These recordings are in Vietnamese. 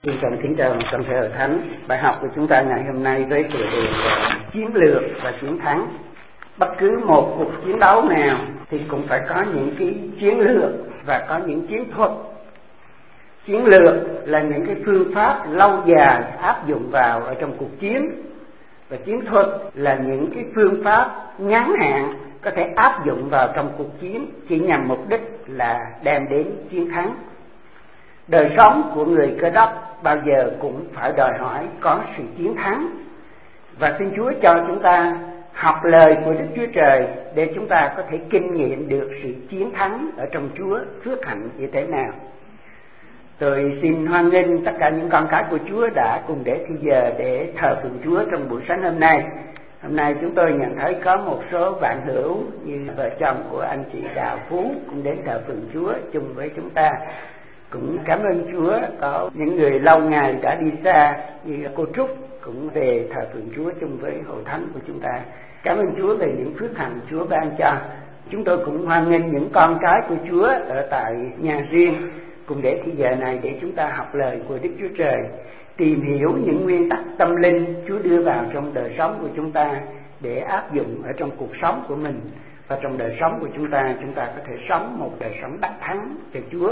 Xin kính chào toàn thể hội thánh. Bài học của chúng ta ngày hôm nay với tựa đề là chiến lược và chiến thắng. Bất cứ một cuộc chiến đấu nào thì cũng phải có những cái chiến lược và có những chiến thuật. Chiến lược là những cái phương pháp lâu dài áp dụng vào ở trong cuộc chiến, và chiến thuật là những cái phương pháp ngắn hạn có thể áp dụng vào trong cuộc chiến chỉ nhằm mục đích là đem đến chiến thắng. Đời sống của người Cơ Đốc bao giờ cũng phải đòi hỏi có sự chiến thắng, và xin Chúa cho chúng ta học lời của Đức Chúa Trời để chúng ta có thể kinh nghiệm được sự chiến thắng ở trong Chúa phước hạnh như thế nào. Tôi xin hoan nghênh tất cả những con cái của Chúa đã cùng để thì giờ để thờ phượng Chúa trong buổi sáng hôm nay. Hôm nay chúng tôi nhận thấy có một số bạn hữu như vợ chồng của anh chị Đào Phú cũng đến thờ phượng Chúa chung với chúng ta. Cũng cảm ơn Chúa có những người lâu ngày đã đi xa như cô Trúc cũng về thờ phượng Chúa chung với hội thánh của chúng ta. Cảm ơn Chúa về những phước hạnh Chúa ban cho. Chúng tôi cũng hoan nghênh những con cái của Chúa ở tại nhà riêng cùng để thì giờ này để chúng ta học lời của Đức Chúa Trời, tìm hiểu những nguyên tắc tâm linh Chúa đưa vào trong đời sống của chúng ta để áp dụng ở trong cuộc sống của mình, và trong đời sống của chúng ta có thể sống một đời sống đắc thắng cho Chúa.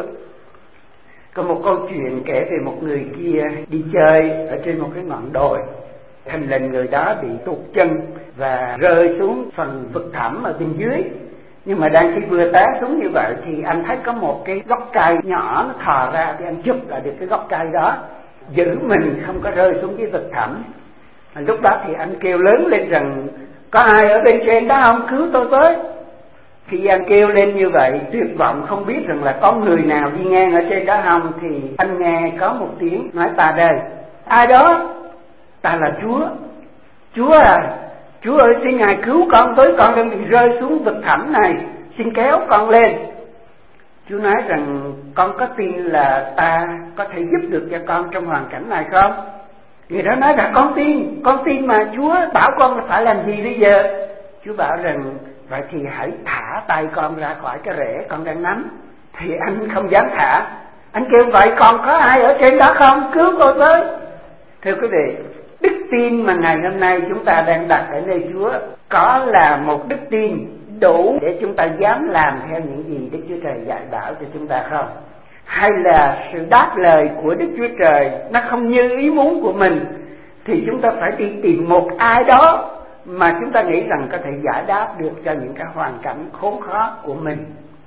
Có một câu chuyện kể về một người kia đi chơi ở trên một cái ngọn đồi. Thình lình người đó bị tuột chân và rơi xuống phần vực thẳm ở bên dưới. Nhưng mà đang khi vừa té xuống như vậy thì anh thấy có một cái gốc cây nhỏ nó thò ra, thì anh chụp lại được cái gốc cây đó, giữ mình không có rơi xuống cái vực thẳm. Lúc đó thì anh kêu lớn lên rằng có ai ở bên trên đó không, cứu tôi với. Khi anh kêu lên như vậy tuyệt vọng không biết rằng là có người nào đi ngang ở trên đó không, thì anh nghe có một tiếng nói: ta đây. Ai đó? Ta là Chúa. Chúa à, Chúa ơi, xin Ngài cứu con với, con đang bị rơi xuống vực thẳm này, xin kéo con lên. Chúa nói rằng con có tin là ta có thể giúp được cho con trong hoàn cảnh này không? Người đó nói là con tin mà, Chúa bảo con là phải làm gì bây giờ? Chúa bảo rằng vậy thì hãy thả tay con ra khỏi cái rễ con đang nắm. Thì anh không dám thả. Anh kêu vậy còn có ai ở trên đó không, cứu tôi với. Thưa quý vị, đức tin mà ngày hôm nay chúng ta đang đặt ở nơi Chúa có là một đức tin đủ để chúng ta dám làm theo những gì Đức Chúa Trời dạy bảo cho chúng ta không? Hay là sự đáp lời của Đức Chúa Trời nó không như ý muốn của mình, thì chúng ta phải đi tìm một ai đó mà chúng ta nghĩ rằng có thể giải đáp được cho những cái hoàn cảnh khốn khó của mình.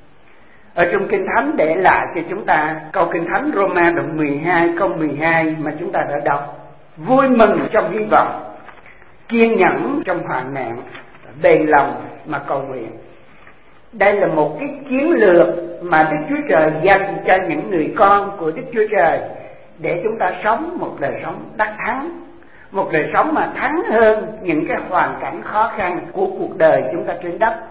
Ở trong Kinh Thánh để lại cho chúng ta câu Kinh Thánh Roma đoạn 12 câu 12 mà chúng ta đã đọc: vui mừng trong hy vọng, kiên nhẫn trong hoạn nạn, bền lòng mà cầu nguyện. Đây là một cái chiến lược mà Đức Chúa Trời dành cho những người con của Đức Chúa Trời để chúng ta sống một đời sống đắc thắng, một đời sống mà thắng hơn những cái hoàn cảnh khó khăn của cuộc đời chúng ta trên đất,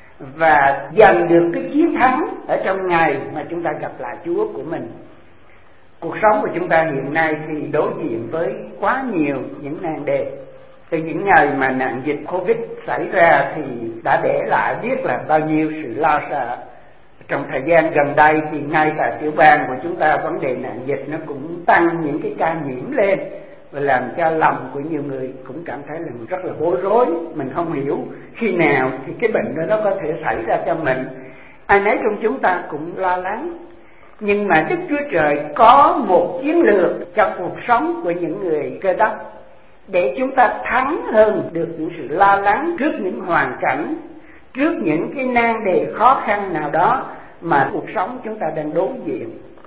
và giành được cái chiến thắng ở trong ngày mà chúng ta gặp lại Chúa của mình. Cuộc sống của chúng ta hiện nay thì đối diện với quá nhiều những nan đề. Từ những ngày mà nạn dịch Covid xảy ra thì đã để lại biết là bao nhiêu sự lo sợ. Trong thời gian gần đây thì ngay tại tiểu bang của chúng ta, vấn đề nạn dịch nó cũng tăng những cái ca nhiễm lên, và làm cho lòng của nhiều người cũng cảm thấy là rất là bối rối. Mình không hiểu khi nào thì cái bệnh đó nó có thể xảy ra cho mình. Ai nấy trong chúng ta cũng lo lắng. Nhưng mà Đức Chúa Trời có một chiến lược cho cuộc sống của những người Cơ Đốc để chúng ta thắng hơn được những sự lo lắng trước những hoàn cảnh, trước những cái nan đề khó khăn nào đó mà cuộc sống chúng ta đang đối diện.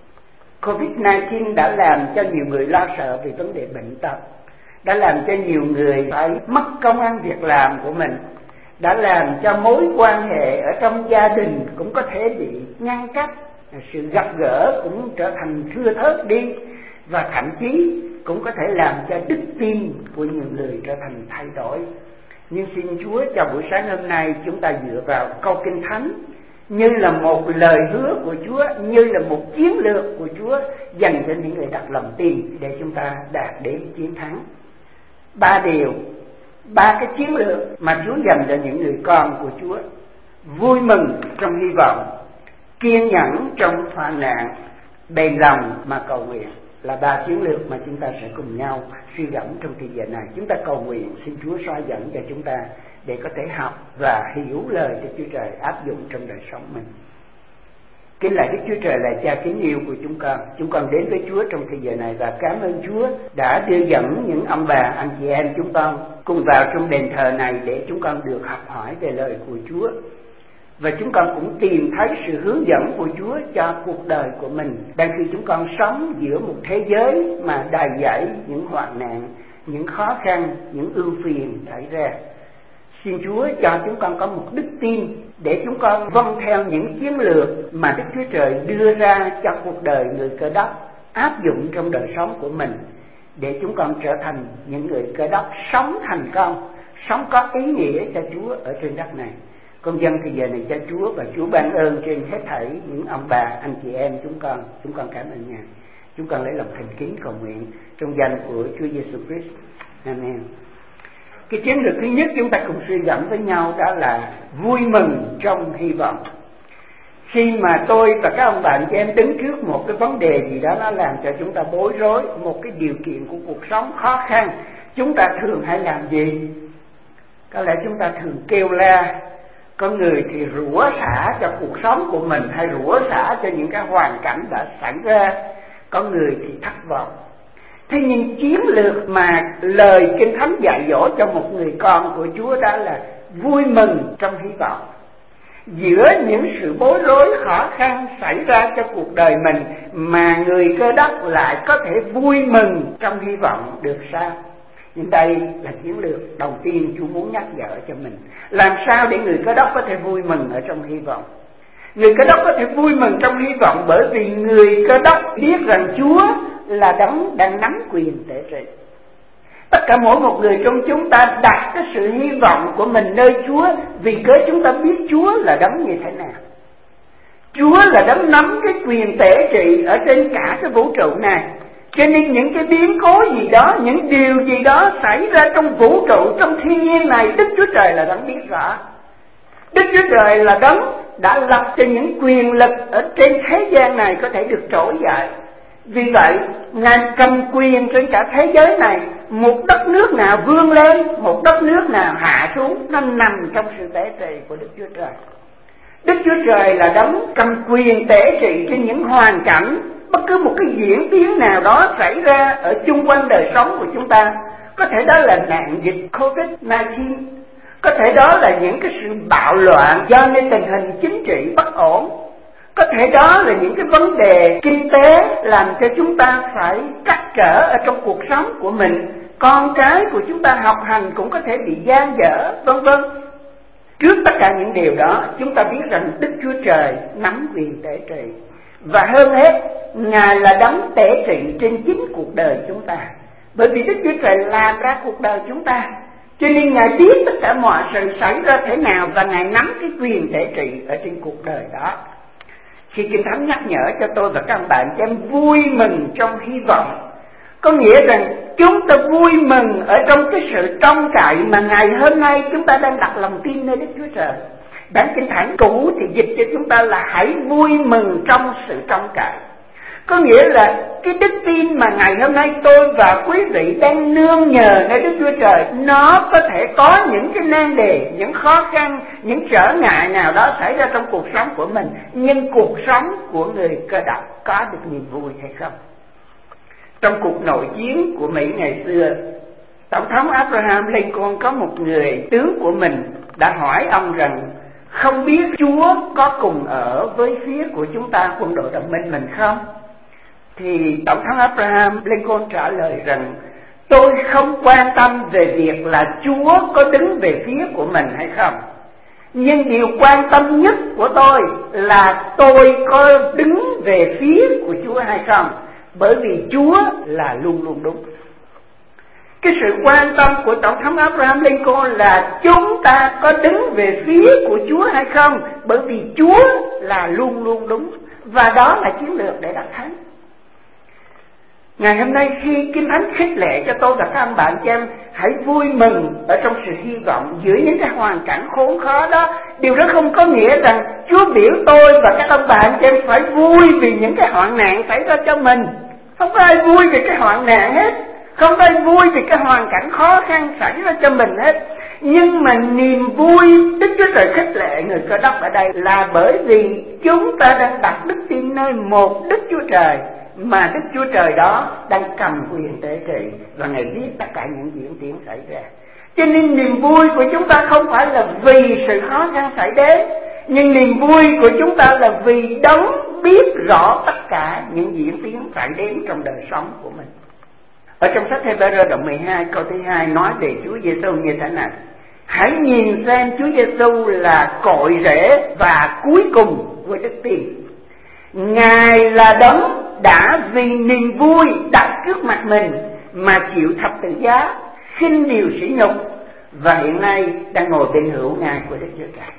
Covid-19 đã làm cho nhiều người lo sợ về vấn đề bệnh tật, đã làm cho nhiều người phải mất công ăn việc làm của mình, đã làm cho mối quan hệ ở trong gia đình cũng có thể bị ngăn cách, sự gặp gỡ cũng trở thành thưa thớt đi, và thậm chí cũng có thể làm cho đức tin của nhiều người trở thành thay đổi. Nhưng xin Chúa cho buổi sáng hôm nay chúng ta dựa vào câu Kinh Thánh như là một lời hứa của Chúa, như là một chiến lược của Chúa dành cho những người đặt lòng tin để chúng ta đạt đến chiến thắng. 3 điều, 3 cái chiến lược mà Chúa dành cho những người con của Chúa: vui mừng trong hy vọng, kiên nhẫn trong hoạn nạn, bền lòng mà cầu nguyện. là 3 chiến lược mà chúng ta sẽ cùng nhau suy gẫm trong thời giờ này. Chúng ta cầu nguyện xin Chúa soi dẫn cho chúng ta để có thể học và hiểu lời Đức Chúa Trời áp dụng trong đời sống mình. Kính lạy Đức Chúa Trời là Cha kính yêu của chúng con đến với Chúa trong thời giờ này và cảm ơn Chúa đã đưa dẫn những ông bà, anh chị em chúng con cùng vào trong đền thờ này để chúng con được học hỏi về lời của Chúa. Và chúng con cũng tìm thấy sự hướng dẫn của Chúa cho cuộc đời của mình đang khi chúng con sống giữa một thế giới mà đầy dẫy những hoạn nạn, những khó khăn, những ưu phiền xảy ra. Xin Chúa cho chúng con có một đức tin để chúng con vâng theo những chiến lược mà Đức Chúa Trời đưa ra cho cuộc đời người Cơ Đốc, áp dụng trong đời sống của mình, để chúng con trở thành những người Cơ Đốc sống thành công, sống có ý nghĩa cho Chúa ở trên đất này. Con dâng thời giờ này cho Chúa và Chúa ban ơn trên hết thảy những ông bà, anh chị em chúng con cảm ơn Ngài. Chúng con lấy lòng thành kính cầu nguyện trong danh của Chúa Giêsu Christ. Amen. Cái chiến lược thứ nhất chúng ta cùng suy gẫm với nhau đó là vui mừng trong hy vọng. Khi mà tôi và các ông bạn chị em đứng trước một cái vấn đề gì đó nó làm cho chúng ta bối rối, một cái điều kiện của cuộc sống khó khăn, chúng ta thường hay làm gì? Có lẽ chúng ta thường kêu la. Có người thì rủa xả cho cuộc sống của mình hay rủa xả cho những cái hoàn cảnh đã xảy ra. Có người thì thất vọng. Thế nhưng chiến lược mà lời Kinh Thánh dạy dỗ cho một người con của Chúa đó là vui mừng trong hy vọng. Giữa những sự bối rối khó khăn xảy ra cho cuộc đời mình mà người Cơ Đốc lại có thể vui mừng trong hy vọng được sao? Nhưng đây là chiến lược đầu tiên Chúa muốn nhắc nhở cho mình. Làm sao để người Cơ Đốc có thể vui mừng ở trong hy vọng? Người Cơ Đốc có thể vui mừng trong hy vọng bởi vì người Cơ Đốc biết rằng Chúa là đấng đang nắm quyền tể trị. Tất cả mỗi một người trong chúng ta đặt cái sự hy vọng của mình nơi Chúa vì cớ chúng ta biết Chúa là đấng như thế nào. Chúa là đấng nắm cái quyền tể trị ở trên cả cái vũ trụ này. Cho nên những cái biến cố gì đó, những điều gì đó xảy ra trong vũ trụ, trong thiên nhiên này, Đức Chúa Trời là đấng biết rõ. Đức Chúa Trời là đấng đã lập cho những quyền lực ở trên thế gian này có thể được trỗi dậy. Vì vậy, Ngài cầm quyền trên cả thế giới này. Một đất nước nào vươn lên, một đất nước nào hạ xuống, nó nằm trong sự tể trị của Đức Chúa Trời. Đức Chúa Trời là đấng cầm quyền tể trị trên những hoàn cảnh, bất cứ một cái diễn tiến nào đó xảy ra ở chung quanh đời sống của chúng ta. Có thể đó là nạn dịch COVID-19, có thể đó là những cái sự bạo loạn do nên tình hình chính trị bất ổn, có thể đó là những cái vấn đề kinh tế làm cho chúng ta phải trắc trở ở trong cuộc sống của mình. Con cái của chúng ta học hành cũng có thể bị gian dở, vân vân. Trước tất cả những điều đó, chúng ta biết rằng Đức Chúa Trời nắm quyền tể trị. Và hơn hết, Ngài là đấng tể trị trên chính cuộc đời chúng ta. Bởi vì Đức Chúa Trời làm ra cuộc đời chúng ta, cho nên Ngài biết tất cả mọi sự xảy ra thế nào và Ngài nắm cái quyền tể trị ở trên cuộc đời đó. Khi Kinh Thánh nhắc nhở cho tôi và các bạn cho em vui mừng trong hy vọng, có nghĩa rằng chúng ta vui mừng ở trong cái sự trông cậy mà ngày hôm nay chúng ta đang đặt lòng tin nơi Đức Chúa Trời. Bản Kinh Thánh cũ thì dịch cho chúng ta là hãy vui mừng trong sự trông cậy. Có nghĩa là cái đức tin mà ngày hôm nay tôi và quý vị đang nương nhờ nơi Đức Chúa Trời, nó có thể có những cái nan đề, những khó khăn, những trở ngại nào đó xảy ra trong cuộc sống của mình, nhưng cuộc sống của người Cơ Đốc có được niềm vui hay không? Trong cuộc nội chiến của Mỹ ngày xưa, Tổng thống Abraham Lincoln có một người tướng của mình đã hỏi ông rằng không biết Chúa có cùng ở với phía của chúng ta, quân đội đồng minh mình không? Thì Tổng thống Abraham Lincoln trả lời rằng tôi không quan tâm về việc là Chúa có đứng về phía của mình hay không, nhưng điều quan tâm nhất của tôi là tôi có đứng về phía của Chúa hay không, bởi vì Chúa là luôn luôn đúng. Cái sự quan tâm của Tổng thống Abraham Lincoln là chúng ta có đứng về phía của Chúa hay không, bởi vì Chúa là luôn luôn đúng. Và đó là chiến lược để đắc thắng. Ngày hôm nay khi Kinh Thánh khích lệ cho tôi và các anh bạn chị em hãy vui mừng ở trong sự hy vọng giữa những cái hoàn cảnh khốn khó đó, điều đó không có nghĩa rằng Chúa biểu tôi và các ông bạn chị em phải vui vì những cái hoạn nạn xảy ra cho mình. Không có ai vui về cái hoạn nạn hết, không có ai vui về cái hoàn cảnh khó khăn xảy ra cho mình hết. Nhưng mà niềm vui Đức Chúa Trời khích lệ người Cơ Đốc ở đây là bởi vì chúng ta đang đặt đức tin nơi một Đức Chúa Trời, mà Đức Chúa Trời đó đang cầm quyền tế trị, và Ngài biết tất cả những diễn tiến xảy ra. Cho nên niềm vui của chúng ta không phải là vì sự khó khăn xảy đến, nhưng niềm vui của chúng ta là vì Đấng biết rõ tất cả những diễn tiến xảy đến trong đời sống của mình. Ở trong sách Hebrew đoạn 12 câu thứ 2 nói về Chúa Giêsu như thế này: hãy nhìn xem Chúa Giêsu là cội rễ và cuối cùng của đức tin. Ngài là Đấng đã vì niềm vui đặt trước mặt mình mà chịu thập tự giá, khinh điều sỉ nhục, và hiện nay đang ngồi bên hữu ngai của Đức Chúa Trời.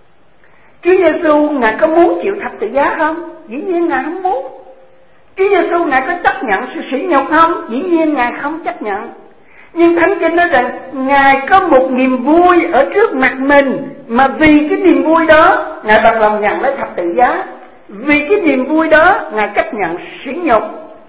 Chúa Giêsu Ngài có muốn chịu thập tự giá không? Dĩ nhiên Ngài không muốn. Chúa Giêsu Ngài có chấp nhận sự sỉ nhục không? Dĩ nhiên Ngài không chấp nhận. Nhưng Thánh Kinh nói rằng Ngài có một niềm vui ở trước mặt mình, mà vì cái niềm vui đó Ngài bằng lòng nhận lấy thập tự giá. Vì cái niềm vui đó Ngài chấp nhận sỉ nhục.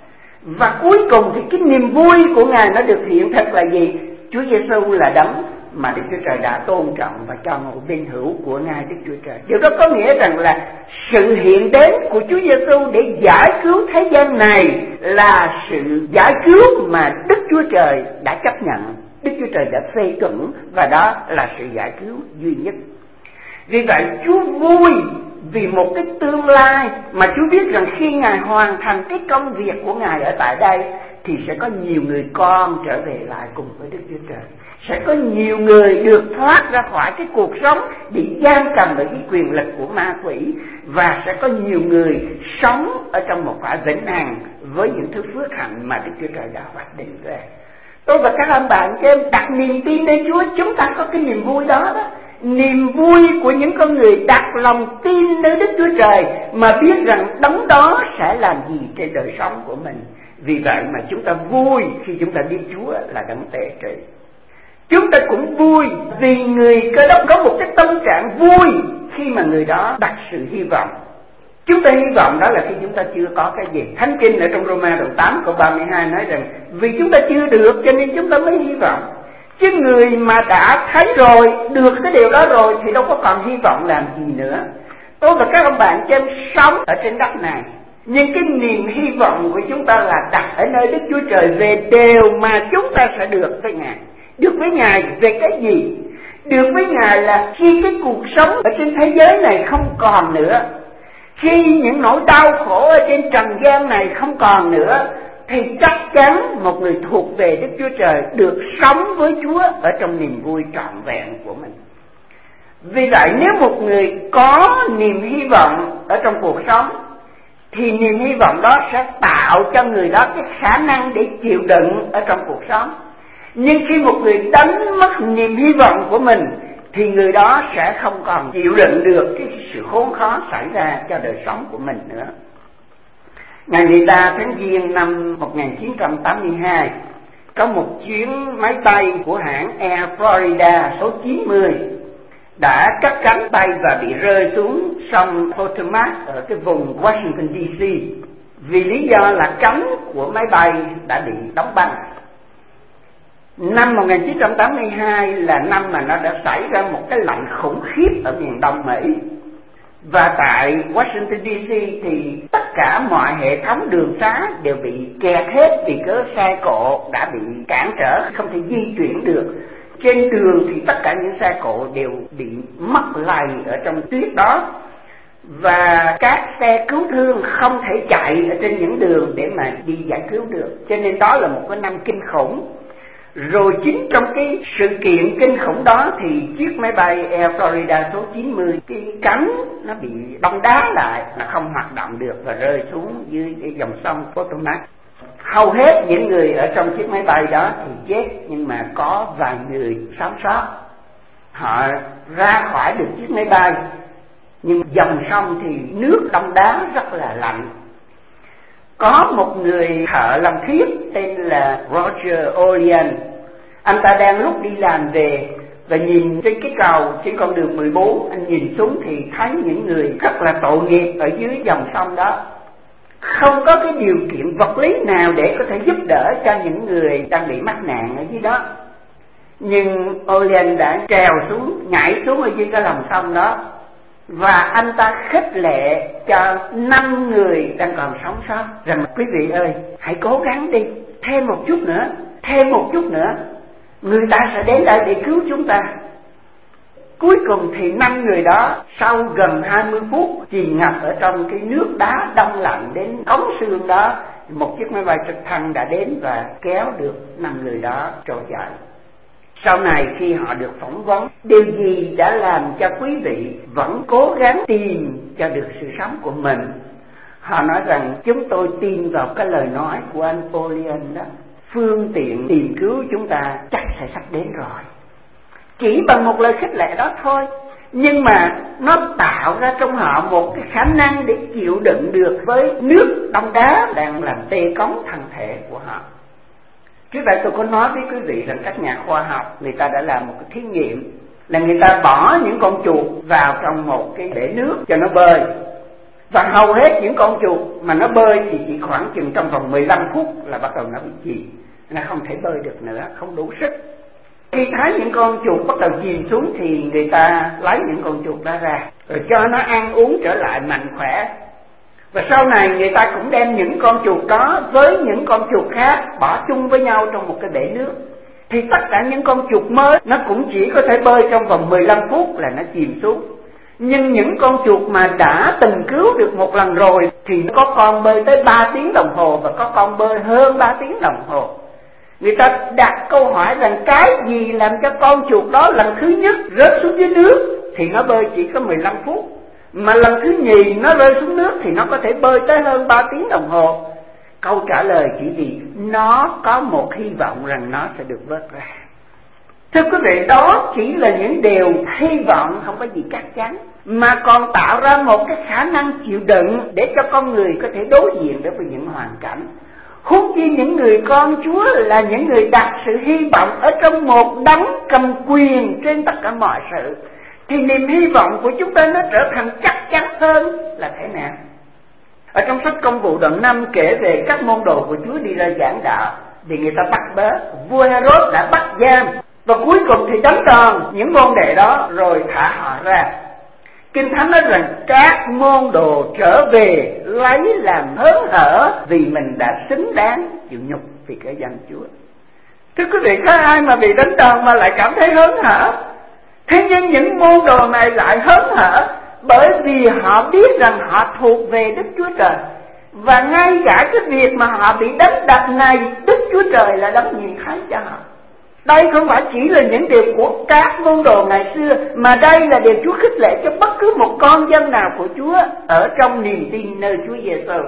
Và cuối cùng thì cái niềm vui của Ngài nó được hiện thực là gì? Chúa Giêsu là Đấng mà Đức Chúa Trời đã tôn trọng và cho ngồi bên hữu của Ngài Đức Chúa Trời. Điều đó có nghĩa rằng là sự hiện đến của Chúa Giêsu để giải cứu thế gian này là sự giải cứu mà Đức Chúa Trời đã chấp nhận, Đức Chúa Trời đã phê chuẩn, và đó là sự giải cứu duy nhất. Vì vậy Chúa vui vì một cái tương lai mà Chúa biết rằng khi Ngài hoàn thành cái công việc của Ngài ở tại đây thì sẽ có nhiều người con trở về lại cùng với Đức Chúa Trời. Sẽ có nhiều người được thoát ra khỏi cái cuộc sống bị giam cầm bởi cái quyền lực của ma quỷ, và sẽ có nhiều người sống ở trong một cõi vĩnh hằng với những thứ phước hạnh mà Đức Chúa Trời đã hoạch định ra. Tôi và các ông bạn cho em đặt niềm tin nơi Chúa, chúng ta có cái niềm vui đó đó. Niềm vui của những con người đặt lòng tin nơi Đức Chúa Trời mà biết rằng Đấng đó sẽ làm gì trên đời sống của mình. Vì vậy mà chúng ta vui khi chúng ta biết Chúa là Đấng tế trị. Chúng ta cũng vui vì người Cơ Đốc có một cái tâm trạng vui khi mà người đó đặt sự hy vọng. Chúng ta hy vọng đó là khi chúng ta chưa có cái gì. Thánh Kinh ở trong Roma đoạn 8 câu 32 nói rằng vì chúng ta chưa được cho nên chúng ta mới hy vọng. Chứ người mà đã thấy rồi, được cái điều đó rồi thì đâu có còn hy vọng làm gì nữa. Tôi và các ông bạn trên sống ở trên đất này, nhưng cái niềm hy vọng của chúng ta là đặt ở nơi Đức Chúa Trời về điều mà chúng ta sẽ được với Ngài. Được với Ngài về cái gì? Được với Ngài là khi cái cuộc sống ở trên thế giới này không còn nữa, khi những nỗi đau khổ ở trên trần gian này không còn nữa, thì chắc chắn một người thuộc về Đức Chúa Trời được sống với Chúa ở trong niềm vui trọn vẹn của mình. Vì vậy nếu một người có niềm hy vọng ở trong cuộc sống thì niềm hy vọng đó sẽ tạo cho người đó cái khả năng để chịu đựng ở trong cuộc sống. Nhưng khi một người đánh mất niềm hy vọng của mình thì người đó sẽ không còn chịu đựng được cái sự khốn khó xảy ra cho đời sống của mình nữa. Ngày 13 tháng Giêng năm 1982, có một chuyến máy bay của hãng Air Florida số 90 đã cất cánh bay và bị rơi xuống sông Potomac ở cái vùng Washington DC vì lý do là cánh của máy bay đã bị đóng băng. Năm 1982 là năm mà nó đã xảy ra một cái lạnh khủng khiếp ở miền Đông Mỹ. Và tại Washington DC thì tất cả mọi hệ thống đường xá đều bị kẹt hết vì cớ xe cộ đã bị cản trở, không thể di chuyển được. Trên đường thì tất cả những xe cộ đều bị mất lầy ở trong tuyết đó. Và các xe cứu thương không thể chạy ở trên những đường để mà đi giải cứu được. Cho nên đó là một cái năm kinh khủng. Rồi chính trong cái sự kiện kinh khủng đó thì chiếc máy bay Air Florida số 90, cái cánh nó bị đông đá lại, nó không hoạt động được và rơi xuống dưới cái dòng sông Potomac. Hầu hết những người ở trong chiếc máy bay đó thì chết, nhưng mà có vài người sống sót. Họ ra khỏi được chiếc máy bay, nhưng dòng sông thì nước đông đá rất là lạnh. Có một người thợ làm thuyết tên là Roger Olian. Anh ta đang lúc đi làm về và nhìn trên cái cầu trên con đường 14, anh nhìn xuống thì thấy những người rất là tội nghiệp ở dưới dòng sông đó. không có cái điều kiện vật lý nào để có thể giúp đỡ cho những người đang bị mắc nạn ở dưới đó. Nhưng Olean đã trèo xuống, nhảy xuống ở dưới cái lòng sông đó, và anh ta khích lệ cho 5 người đang còn sống sót rằng quý vị ơi, hãy cố gắng đi, thêm một chút nữa, người ta sẽ đến đây để cứu chúng ta. Cuối cùng thì 5 người đó sau gần 20 phút chìm ngập ở trong cái nước đá đông lạnh đến ống xương đó, một chiếc máy bay trực thăng đã đến và kéo được 5 người đó trôi dậy. Sau này khi họ được phỏng vấn, điều gì đã làm cho quý vị vẫn cố gắng tìm cho được sự sống của mình? Họ nói rằng chúng tôi tin vào cái lời nói của anh Olean đó, phương tiện tìm cứu chúng ta chắc sẽ sắp đến rồi. Chỉ bằng một lời khích lệ đó thôi, nhưng mà nó tạo ra trong họ một cái khả năng để chịu đựng được với nước đông đá đang làm tê cống thân thể của họ. Trước đây tôi có nói với quý vị rằng các nhà khoa học người ta đã làm một cái thí nghiệm là người ta bỏ những con chuột vào trong một cái bể nước cho nó bơi, và hầu hết những con chuột mà nó bơi thì chỉ khoảng chừng trong vòng 15 phút là bắt đầu nó bị chìm, nó không thể bơi được nữa, không đủ sức. Khi thấy những con chuột bắt đầu chìm xuống thì người ta lấy những con chuột đó ra rồi cho nó ăn uống trở lại mạnh khỏe. Và sau này người ta cũng đem những con chuột đó với những con chuột khác bỏ chung với nhau trong một cái bể nước, thì tất cả những con chuột mới nó cũng chỉ có thể bơi trong vòng 15 phút là nó chìm xuống. Nhưng những con chuột mà đã từng cứu được một lần rồi thì có con bơi tới 3 tiếng đồng hồ và có con bơi hơn 3 tiếng đồng hồ. Người ta đặt câu hỏi rằng cái gì làm cho con chuột đó lần thứ nhất rớt xuống dưới nước thì nó bơi chỉ có 15 phút, mà lần thứ nhì nó rơi xuống nước thì nó có thể bơi tới hơn 3 tiếng đồng hồ? Câu trả lời chỉ vì nó có một hy vọng rằng nó sẽ được vớt ra. Thưa quý vị, đó chỉ là những điều hy vọng, không có gì chắc chắn, mà còn tạo ra một cái khả năng chịu đựng để cho con người có thể đối diện với những hoàn cảnh. Huống chi những người con Chúa là những người đặt sự hy vọng ở trong một đấng cầm quyền trên tất cả mọi sự, thì niềm hy vọng của chúng ta nó trở thành chắc chắn hơn là thế nào? Ở trong sách Công vụ đoạn 5 kể về các môn đồ của Chúa đi ra giảng đạo, thì người ta bắt bớ, vua Herod đã bắt giam, và cuối cùng thì đánh đòn những môn đệ đó rồi thả họ ra. Kinh Thánh nói rằng các môn đồ trở về lấy làm hớn hở vì mình đã xứng đáng chịu nhục vì cái danh Chúa. Thưa quý vị, có ai mà bị đánh đòn mà lại cảm thấy hớn hở? Thế nhưng những môn đồ này lại hớn hở bởi vì họ biết rằng họ thuộc về Đức Chúa Trời, và ngay cả cái việc mà họ bị đánh đập này, Đức Chúa Trời là đấng nhìn thấy cho họ. Đây không phải chỉ là những điều của các môn đồ ngày xưa, mà đây là điều Chúa khích lệ cho bất cứ một con dân nào của Chúa ở trong niềm tin nơi Chúa Giêsu.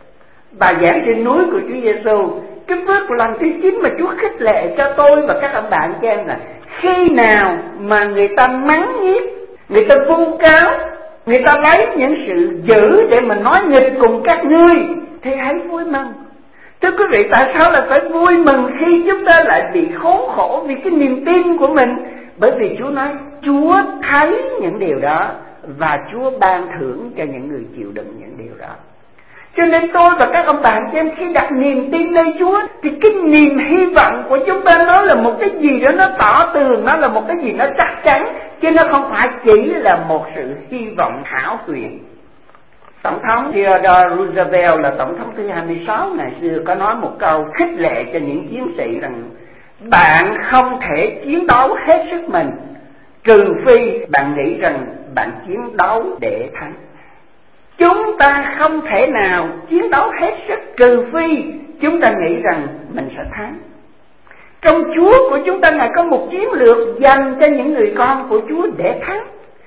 Bài giảng trên núi của Chúa Giêsu, cái phước lần thứ 9 mà Chúa khích lệ cho tôi và các ông bạn cho em là khi nào mà người ta mắng nhiếc, người ta vu cáo, người ta lấy những sự dữ để mà nói nghịch cùng các ngươi, thì hãy vui mừng. Thưa quý vị, tại sao lại phải vui mừng khi chúng ta lại bị khốn khổ vì cái niềm tin của mình? Bởi vì Chúa nói Chúa thấy những điều đó và Chúa ban thưởng cho những người chịu đựng những điều đó. Cho nên tôi và các ông bạn cho em khi đặt niềm tin nơi Chúa thì cái niềm hy vọng của chúng ta nó là một cái gì đó nó tỏ tường, nó là một cái gì nó chắc chắn, chứ nó không phải chỉ là một sự hy vọng hão huyền. Tổng thống Theodore Roosevelt là tổng thống thứ 26 ngày xưa có nói một câu khích lệ cho những chiến sĩ rằng bạn không thể chiến đấu hết sức mình trừ phi bạn nghĩ rằng bạn chiến đấu để thắng. Chúng ta không thể nào chiến đấu hết sức trừ phi chúng ta nghĩ rằng mình sẽ thắng. Trong Chúa của chúng ta Ngài có một chiến lược dành cho những người con của Chúa để thắng.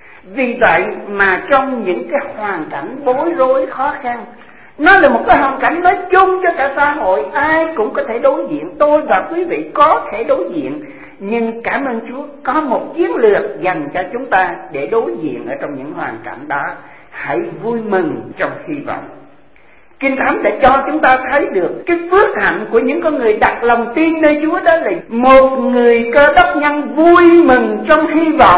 Vì vậy mà trong những cái hoàn cảnh bối rối khó khăn, nó là một cái hoàn cảnh nói chung cho cả xã hội, ai cũng có thể đối diện, tôi và quý vị có thể đối diện. Nhưng cảm ơn Chúa có một chiến lược dành cho chúng ta để đối diện ở trong những hoàn cảnh đó. Hãy vui mừng trong hy vọng. Kinh Thánh đã cho chúng ta thấy được cái phước hạnh của những con người đặt lòng tin nơi Chúa, đó là một người Cơ Đốc nhân vui mừng trong hy vọng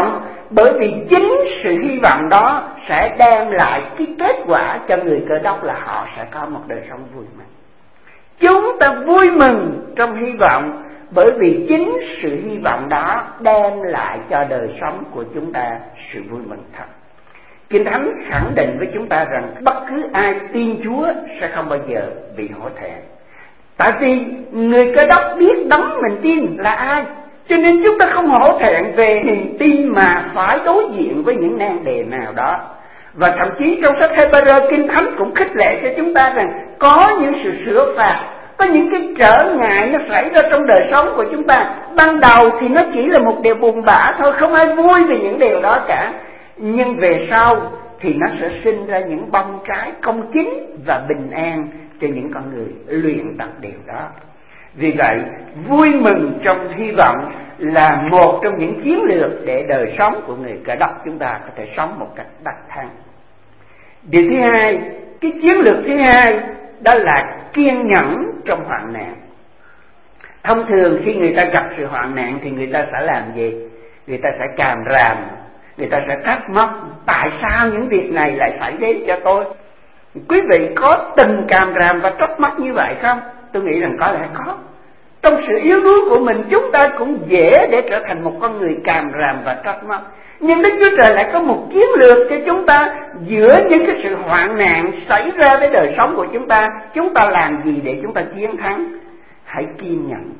bởi vì chính sự hy vọng đó sẽ đem lại cái kết quả cho người Cơ Đốc là họ sẽ có một đời sống vui mừng. Chúng ta vui mừng trong hy vọng, bởi vì chính sự hy vọng đó đem lại cho đời sống của chúng ta sự vui mừng thật. Kinh Thánh khẳng định với chúng ta rằng bất cứ ai tin Chúa sẽ không bao giờ bị hổ thẹn. Tại vì người Cơ Đốc biết đấng mình tin là ai, cho nên chúng ta không hổ thẹn về niềm tin mà phải đối diện với những nan đề nào đó. Và thậm chí trong sách Hebrew, Kinh Thánh cũng khích lệ cho chúng ta rằng có những sự sửa phạt, có những cái trở ngại nó xảy ra trong đời sống của chúng ta. Ban đầu thì nó chỉ là một điều buồn bã thôi, không ai vui về những điều đó cả. Nhưng về sau thì nó sẽ sinh ra những bông trái công chính và bình an cho những con người luyện tập điều đó. Vì vậy, vui mừng trong hy vọng là một trong những chiến lược để đời sống của người Cơ Đốc chúng ta có thể sống một cách đắc thắng. Điều thứ hai, cái chiến lược thứ hai đó là kiên nhẫn trong hoạn nạn. Thông thường khi người ta gặp sự hoạn nạn thì người ta sẽ làm gì? Người ta sẽ càm ràm, người ta sẽ trách móc, tại sao những việc này lại xảy đến cho tôi? Quý vị có từng càm ràm và trách móc như vậy không? Tôi nghĩ rằng có lẽ có. Trong sự yếu đuối của mình, chúng ta cũng dễ để trở thành một con người càm ràm và trách móc. Nhưng Đức Chúa Trời lại có một chiến lược cho chúng ta. Giữa những cái sự hoạn nạn xảy ra với đời sống của chúng ta làm gì để chúng ta chiến thắng? Hãy kiên nhẫn.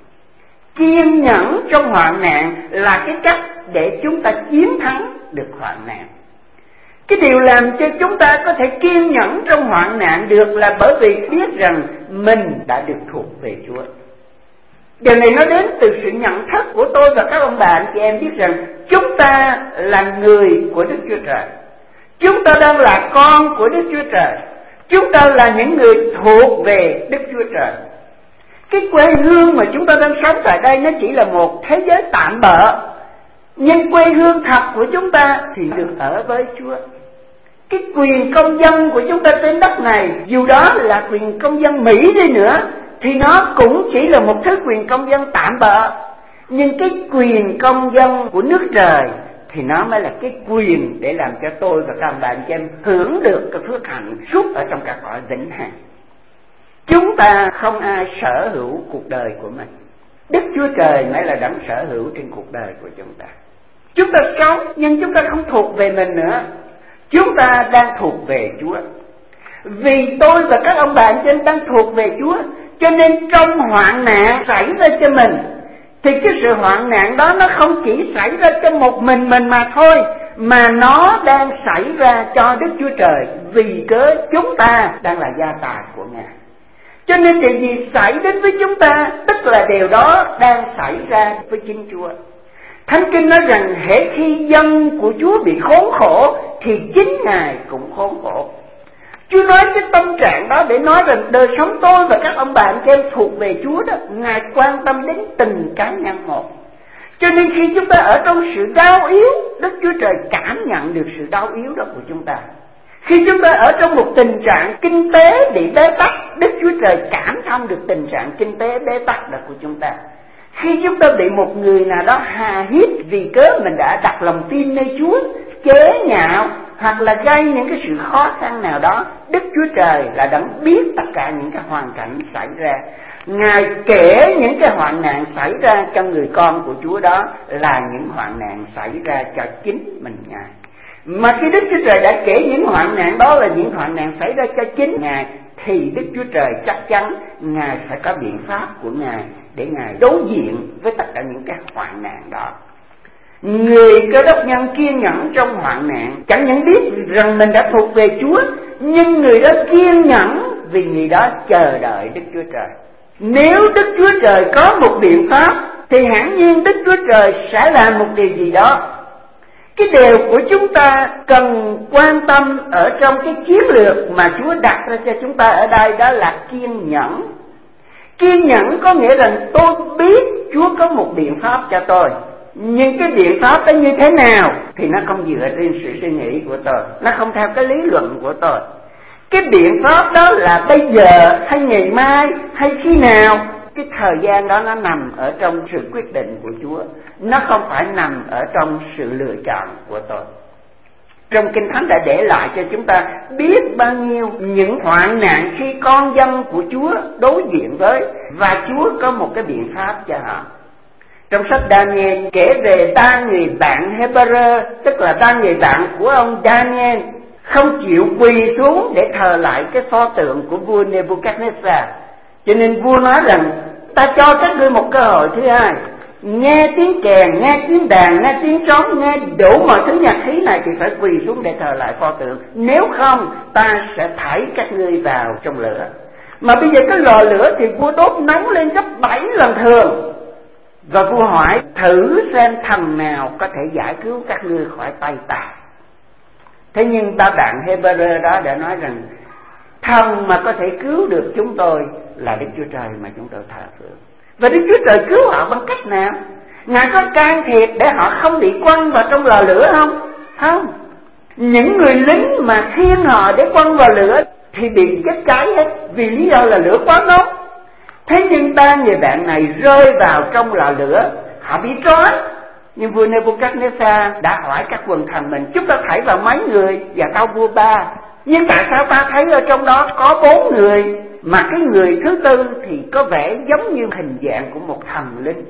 Kiên nhẫn trong hoạn nạn là cái cách để chúng ta chiến thắng được hoạn nạn. Cái điều làm cho chúng ta có thể kiên nhẫn trong hoạn nạn được là bởi vì biết rằng mình đã được thuộc về Chúa. Điều này nó đến từ sự nhận thức của tôi và các ông bà anh chị em biết rằng chúng ta là người của Đức Chúa Trời. Chúng ta đang là con của Đức Chúa Trời. Chúng ta là những người thuộc về Đức Chúa Trời. Cái quê hương mà chúng ta đang sống tại đây nó chỉ là một thế giới tạm bợ, nhưng quê hương thật của chúng ta thì được ở với Chúa. Cái quyền công dân của chúng ta trên đất này, dù đó là quyền công dân Mỹ đi nữa, thì nó cũng chỉ là một thứ quyền công dân tạm bợ. Nhưng cái quyền công dân của nước trời thì nó mới là cái quyền để làm cho tôi và các bạn chị em hưởng được cái phước hạnh suốt ở trong cả cõi vĩnh hằng. Chúng ta không ai sở hữu cuộc đời của mình. Đức Chúa Trời mới là đấng sở hữu trên cuộc đời của chúng ta. Chúng ta sống nhưng chúng ta không thuộc về mình nữa. Chúng ta đang thuộc về Chúa. Vì tôi và các ông bạn trên đang thuộc về Chúa, cho nên trong hoạn nạn xảy ra cho mình, thì cái sự hoạn nạn đó nó không chỉ xảy ra cho một mình mà thôi, mà nó đang xảy ra cho Đức Chúa Trời, vì cớ chúng ta đang là gia tài của Ngài. Cho nên điều gì xảy đến với chúng ta, tức là điều đó đang xảy ra với chính Chúa. Thánh Kinh nói rằng hễ khi dân của Chúa bị khốn khổ thì chính Ngài cũng khốn khổ. Chúa nói cái tâm trạng đó để nói rằng đời sống tôi và các ông bạn trên thuộc về Chúa đó, Ngài quan tâm đến từng cá nhân một. Cho nên khi chúng ta ở trong sự đau yếu, Đức Chúa Trời cảm nhận được sự đau yếu đó của chúng ta. Khi chúng ta ở trong một tình trạng kinh tế bị bế tắc, Đức Chúa Trời cảm thông được tình trạng kinh tế bế tắc đó của chúng ta. Khi chúng ta bị một người nào đó hà hiếp vì cớ mình đã đặt lòng tin nơi Chúa, chế nhạo hoặc là gây những cái sự khó khăn nào đó, Đức Chúa Trời là đấng biết tất cả những cái hoàn cảnh xảy ra. Ngài kể những cái hoạn nạn xảy ra cho người con của Chúa đó là những hoạn nạn xảy ra cho chính mình Ngài. Mà khi Đức Chúa Trời đã kể những hoạn nạn đó là những hoạn nạn xảy ra cho chính Ngài, thì Đức Chúa Trời chắc chắn Ngài phải có biện pháp của Ngài để Ngài đối diện với tất cả những cái hoạn nạn đó. Người Cơ Đốc nhân kiên nhẫn trong hoạn nạn, chẳng những biết rằng mình đã thuộc về Chúa, nhưng người đó kiên nhẫn vì người đó chờ đợi Đức Chúa Trời. Nếu Đức Chúa Trời có một biện pháp thì hẳn nhiên Đức Chúa Trời sẽ làm một điều gì đó. Cái điều của chúng ta cần quan tâm ở trong cái chiến lược mà Chúa đặt ra cho chúng ta ở đây đó là kiên nhẫn. Kiên nhẫn có nghĩa rằng tôi biết Chúa có một biện pháp cho tôi, nhưng cái biện pháp đó như thế nào thì nó không dựa trên sự suy nghĩ của tôi, nó không theo cái lý luận của tôi. Cái biện pháp đó là bây giờ hay ngày mai hay khi nào, cái thời gian đó nó nằm ở trong sự quyết định của Chúa, nó không phải nằm ở trong sự lựa chọn của tôi. Trong Kinh Thánh đã để lại cho chúng ta biết bao nhiêu những hoạn nạn khi con dân của Chúa đối diện với, và Chúa có một cái biện pháp cho họ. Trong sách Daniel kể về 3 người bạn Hebrew, tức là 3 người bạn của ông Daniel, không chịu quỳ xuống để thờ lại cái pho tượng của vua Nebuchadnezzar. Cho nên vua nói rằng ta cho các ngươi một cơ hội thứ hai, nghe tiếng kèn, nghe tiếng đàn, nghe tiếng trống, nghe đủ mọi thứ nhạc khí này thì phải quỳ xuống để thờ lại pho tượng, nếu không ta sẽ thảy các ngươi vào trong lửa. Mà bây giờ cái lò lửa thì vua đốt nóng lên gấp 7 lần thường. Và vua hỏi thử xem thần nào có thể giải cứu các ngươi khỏi tay ta. Thế nhưng 3 bạn Hebrew đó đã nói rằng thần mà có thể cứu được chúng tôi là Đức Chúa Trời mà chúng tôi thờ phượng. Và Đức Chúa Trời cứu họ bằng cách nào? Ngài có can thiệp để họ không bị quăng vào trong lò lửa không? Không. Những người lính mà khiêng họ để quăng vào lửa thì bị chết cháy hết, vì lý do là lửa quá nóng. Thế nhưng 3 người bạn này rơi vào trong lò lửa, họ bị trói. Nhưng vua Nebuchadnezzar đã hỏi các quần thần mình, chúng ta thảy vào mấy người? Và tao vua 3. Nhưng tại sao ta thấy ở trong đó có 4 người, mà cái người thứ tư thì có vẻ giống như hình dạng của một thần linh?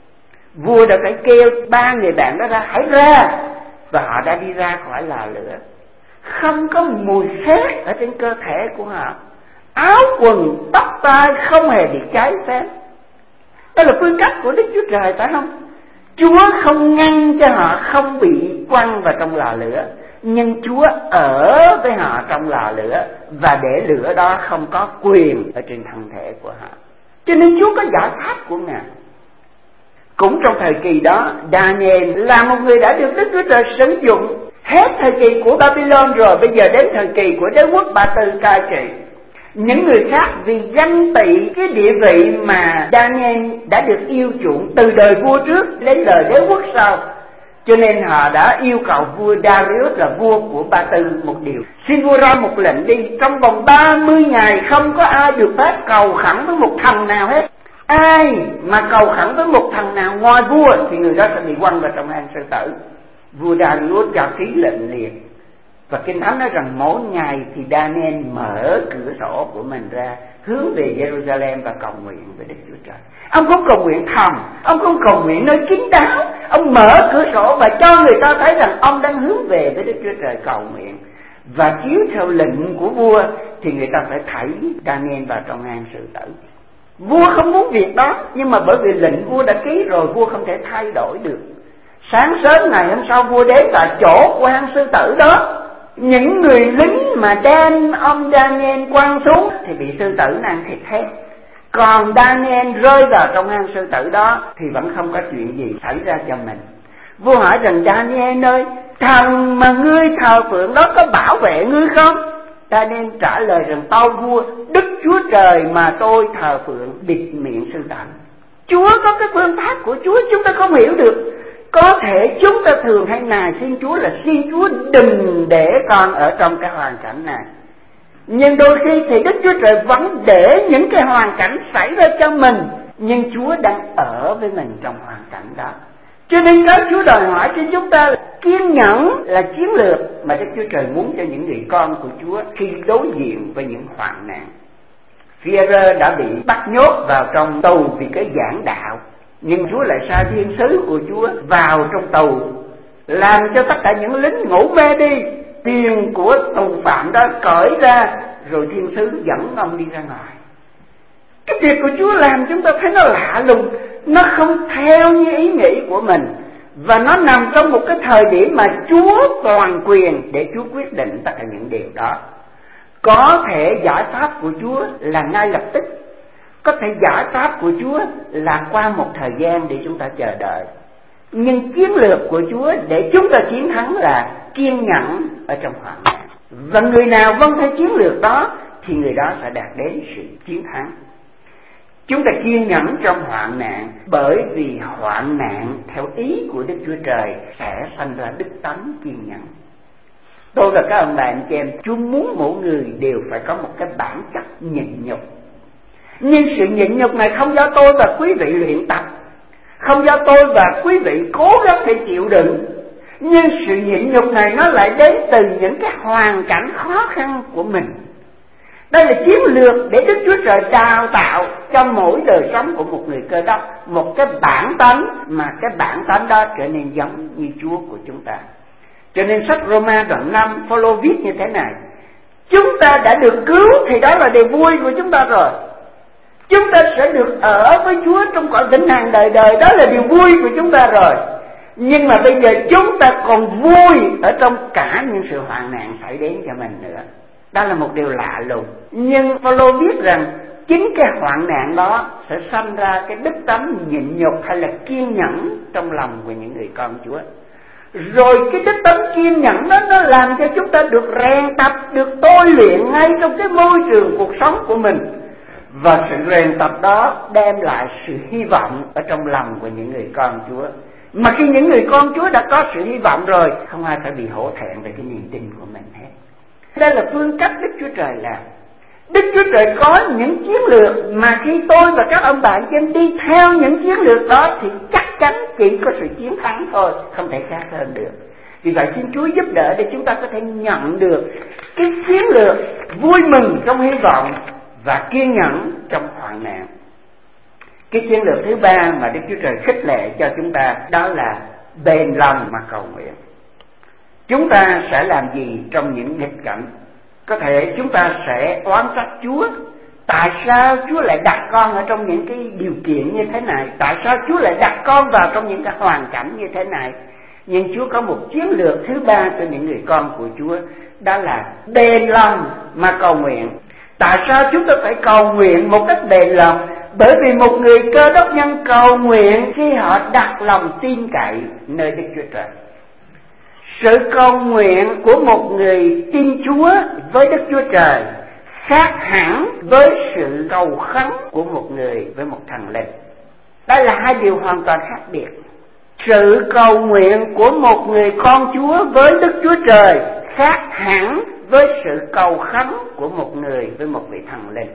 Vua đã phải kêu 3 người bạn đó ra, hãy ra. Và họ đã đi ra khỏi lò lửa. Không có mùi khét ở trên cơ thể của họ, áo quần tóc tai không hề bị cháy xém. Đó là phương cách của Đức Chúa Trời, phải không? Chúa không ngăn cho họ không bị quăng vào trong lò lửa, nhưng Chúa ở với họ trong lò lửa và để lửa đó không có quyền ở trên thân thể của họ. Cho nên Chúa có giải pháp của Ngài. Cũng trong thời kỳ đó, Daniel là một người đã được Đức Chúa Trời sử dụng. Hết thời kỳ của Babylon rồi, bây giờ đến thời kỳ của đế quốc Ba Tư cai trị. Những người khác vì ganh tị cái địa vị mà Daniel đã được yêu chuộng từ đời vua trước đến đời đế quốc sau, cho nên họ đã yêu cầu vua Darius là vua của Ba Tư một điều: xin vua ra một lệnh đi, trong vòng 30 ngày không có ai được phép cầu khẩn với một thần nào hết. Ai mà cầu khẩn với một thần nào ngoài vua thì người đó sẽ bị quăng vào trong hang sư tử. Vua Darius cho ký lệnh liền. Và Kinh Thánh nói rằng mỗi ngày thì Daniel mở cửa sổ của mình ra, hướng về Jerusalem và cầu nguyện với Đức Chúa Trời. Ông không cầu nguyện thầm, ông không cầu nguyện nơi kín đáo, ông mở cửa sổ và cho người ta thấy rằng ông đang hướng về với Đức Chúa Trời cầu nguyện. Và chiếu theo lệnh của vua thì người ta phải thảy Daniel vào trong hang sư tử. Vua không muốn việc đó, nhưng mà bởi vì lệnh vua đã ký rồi, vua không thể thay đổi được. Sáng sớm ngày hôm sau vua đến tại chỗ của hang sư tử đó, những người lính mà đem ông Daniel quăng xuống thì bị sư tử ăn thịt hết. Còn Daniel rơi vào trong hang sư tử đó thì vẫn không có chuyện gì xảy ra cho mình. Vua hỏi rằng Daniel ơi, thần mà ngươi thờ phượng đó có bảo vệ ngươi không? Daniel trả lời rằng tâu vua, Đức Chúa Trời mà tôi thờ phượng bịt miệng sư tử. Chúa có cái phương pháp của Chúa chúng ta không hiểu được. Có thể chúng ta thường hay nài xin Chúa là xin Chúa đừng để con ở trong cái hoàn cảnh này. Nhưng đôi khi thì Đức Chúa Trời vẫn để những cái hoàn cảnh xảy ra cho mình, nhưng Chúa đang ở với mình trong hoàn cảnh đó. Cho nên cái Chúa đòi hỏi cho chúng ta là kiên nhẫn là chiến lược mà Đức Chúa Trời muốn cho những người con của Chúa khi đối diện với những hoạn nạn. Phi-e-rơ đã bị bắt nhốt vào trong tù vì cái giảng đạo, nhưng Chúa lại sai thiên sứ của Chúa vào trong tù, làm cho tất cả những lính ngủ mê đi. Tiền của tù phạm đó cởi ra, rồi thiên sứ dẫn ông đi ra ngoài. Cái việc của Chúa làm chúng ta thấy nó lạ lùng, nó không theo như ý nghĩ của mình, và nó nằm trong một cái thời điểm mà Chúa toàn quyền để Chúa quyết định tất cả những điều đó. Có thể giải pháp của Chúa là ngay lập tức, có thể giải pháp của Chúa là qua một thời gian để chúng ta chờ đợi. Nhưng chiến lược của Chúa để chúng ta chiến thắng là kiên nhẫn ở trong hoạn nạn. Và người nào vâng theo chiến lược đó thì người đó sẽ đạt đến sự chiến thắng. Chúng ta kiên nhẫn trong hoạn nạn, bởi vì hoạn nạn theo ý của Đức Chúa Trời sẽ sanh ra đức tánh kiên nhẫn. Tôi và các ông bà anh chị em, Chúa muốn mỗi người đều phải có một cái bản chất nhịn nhục. Nhưng sự nhịn nhục này không do tôi và quý vị luyện tập, không do tôi và quý vị cố gắng để chịu đựng, nhưng sự nhịn nhục này nó lại đến từ những cái hoàn cảnh khó khăn của mình. Đây là chiến lược để Đức Chúa Trời đào tạo cho mỗi đời sống của một người Cơ Đốc một cái bản tánh, mà cái bản tánh đó trở nên giống như Chúa của chúng ta. Cho nên sách Roma đoạn 5 Phaolô viết như thế này: chúng ta đã được cứu thì đó là điều vui của chúng ta rồi. Chúng ta sẽ được ở với Chúa trong cõi vĩnh hằng đời đời, đó là điều vui của chúng ta rồi. Nhưng mà bây giờ chúng ta còn vui ở trong cả những sự hoạn nạn xảy đến cho mình nữa. Đó là một điều lạ lùng. Nhưng Phaolô viết rằng chính cái hoạn nạn đó sẽ sanh ra cái đức tánh nhịn nhục hay là kiên nhẫn trong lòng của những người con Chúa. Rồi cái đức tánh kiên nhẫn đó nó làm cho chúng ta được rèn tập, được tôi luyện ngay trong cái môi trường cuộc sống của mình. Và sự rèn tập đó đem lại sự hy vọng ở trong lòng của những người con Chúa. Mà khi những người con Chúa đã có sự hy vọng rồi, không ai phải bị hổ thẹn về cái niềm tin của mình hết. Đây là phương cách Đức Chúa Trời làm. Đức Chúa Trời có những chiến lược mà khi tôi và các ông bạn trên đi theo những chiến lược đó thì chắc chắn chỉ có sự chiến thắng thôi, không thể khác hơn được. Vì vậy xin Chúa giúp đỡ để chúng ta có thể nhận được cái chiến lược vui mừng trong hy vọng và kiên nhẫn trong hoạn nạn. Cái chiến lược thứ ba mà Đức Chúa Trời khích lệ cho chúng ta đó là bền lòng mà cầu nguyện. Chúng ta sẽ làm gì trong những nghịch cảnh? Có thể chúng ta sẽ oán trách Chúa. Tại sao Chúa lại đặt con ở trong những cái điều kiện như thế này? Tại sao Chúa lại đặt con vào trong những cái hoàn cảnh như thế này? Nhưng Chúa có một chiến lược thứ ba cho những người con của Chúa, đó là bền lòng mà cầu nguyện. Tại sao chúng ta phải cầu nguyện một cách bền lòng? Bởi vì một người Cơ Đốc nhân cầu nguyện khi họ đặt lòng tin cậy nơi Đức Chúa Trời. Sự cầu nguyện của một người tin Chúa với Đức Chúa Trời khác hẳn với sự cầu khấn của một người với một thần linh. Đây là hai điều hoàn toàn khác biệt. Sự cầu nguyện của một người con Chúa với Đức Chúa Trời khác hẳn với sự cầu khấn của một người với một vị thần linh.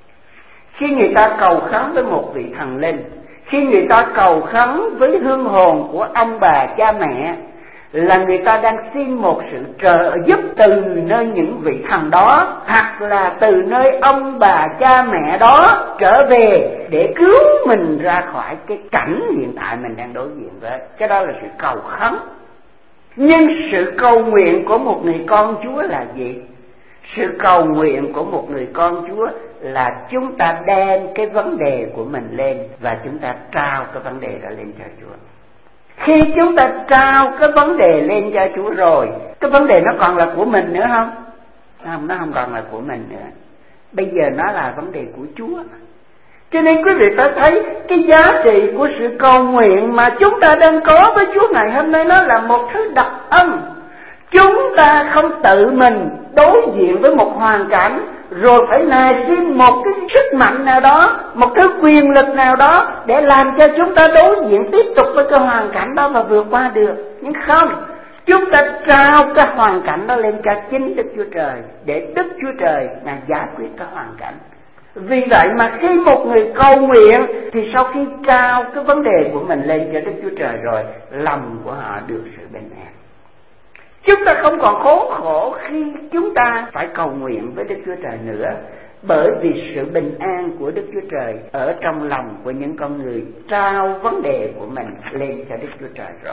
Khi người ta cầu khấn với một vị thần linh, khi người ta cầu khấn với hương hồn của ông bà cha mẹ, là người ta đang xin một sự trợ giúp từ nơi những vị thần đó, hoặc là từ nơi ông bà cha mẹ đó trở về để cứu mình ra khỏi cái cảnh hiện tại mình đang đối diện với. Cái đó là sự cầu khấn. Nhưng sự cầu nguyện của một người con Chúa là gì? Sự cầu nguyện của một người con Chúa là chúng ta đem cái vấn đề của mình lên và chúng ta trao cái vấn đề đó lên cho Chúa. Khi chúng ta trao cái vấn đề lên cho Chúa rồi, cái vấn đề nó còn là của mình nữa không? Không, nó không còn là của mình nữa. Bây giờ nó là vấn đề của Chúa. Cho nên quý vị phải thấy cái giá trị của sự cầu nguyện mà chúng ta đang có với Chúa ngày hôm nay, nó là một thứ đặc ân. Chúng ta không tự mình đối diện với một hoàn cảnh rồi phải nài xin một cái sức mạnh nào đó, một thứ quyền lực nào đó để làm cho chúng ta đối diện tiếp tục với cái hoàn cảnh đó và vượt qua được. Nhưng không, chúng ta trao cái hoàn cảnh đó lên cho chính Đức Chúa Trời, để Đức Chúa Trời Ngài giải quyết cái hoàn cảnh. Vì vậy mà khi một người cầu nguyện thì sau khi trao cái vấn đề của mình lên cho Đức Chúa Trời rồi, lòng của họ được sự bình an. Chúng ta không còn khốn khổ khi chúng ta phải cầu nguyện với Đức Chúa Trời nữa, bởi vì sự bình an của Đức Chúa Trời ở trong lòng của những con người trao vấn đề của mình lên cho Đức Chúa Trời rồi.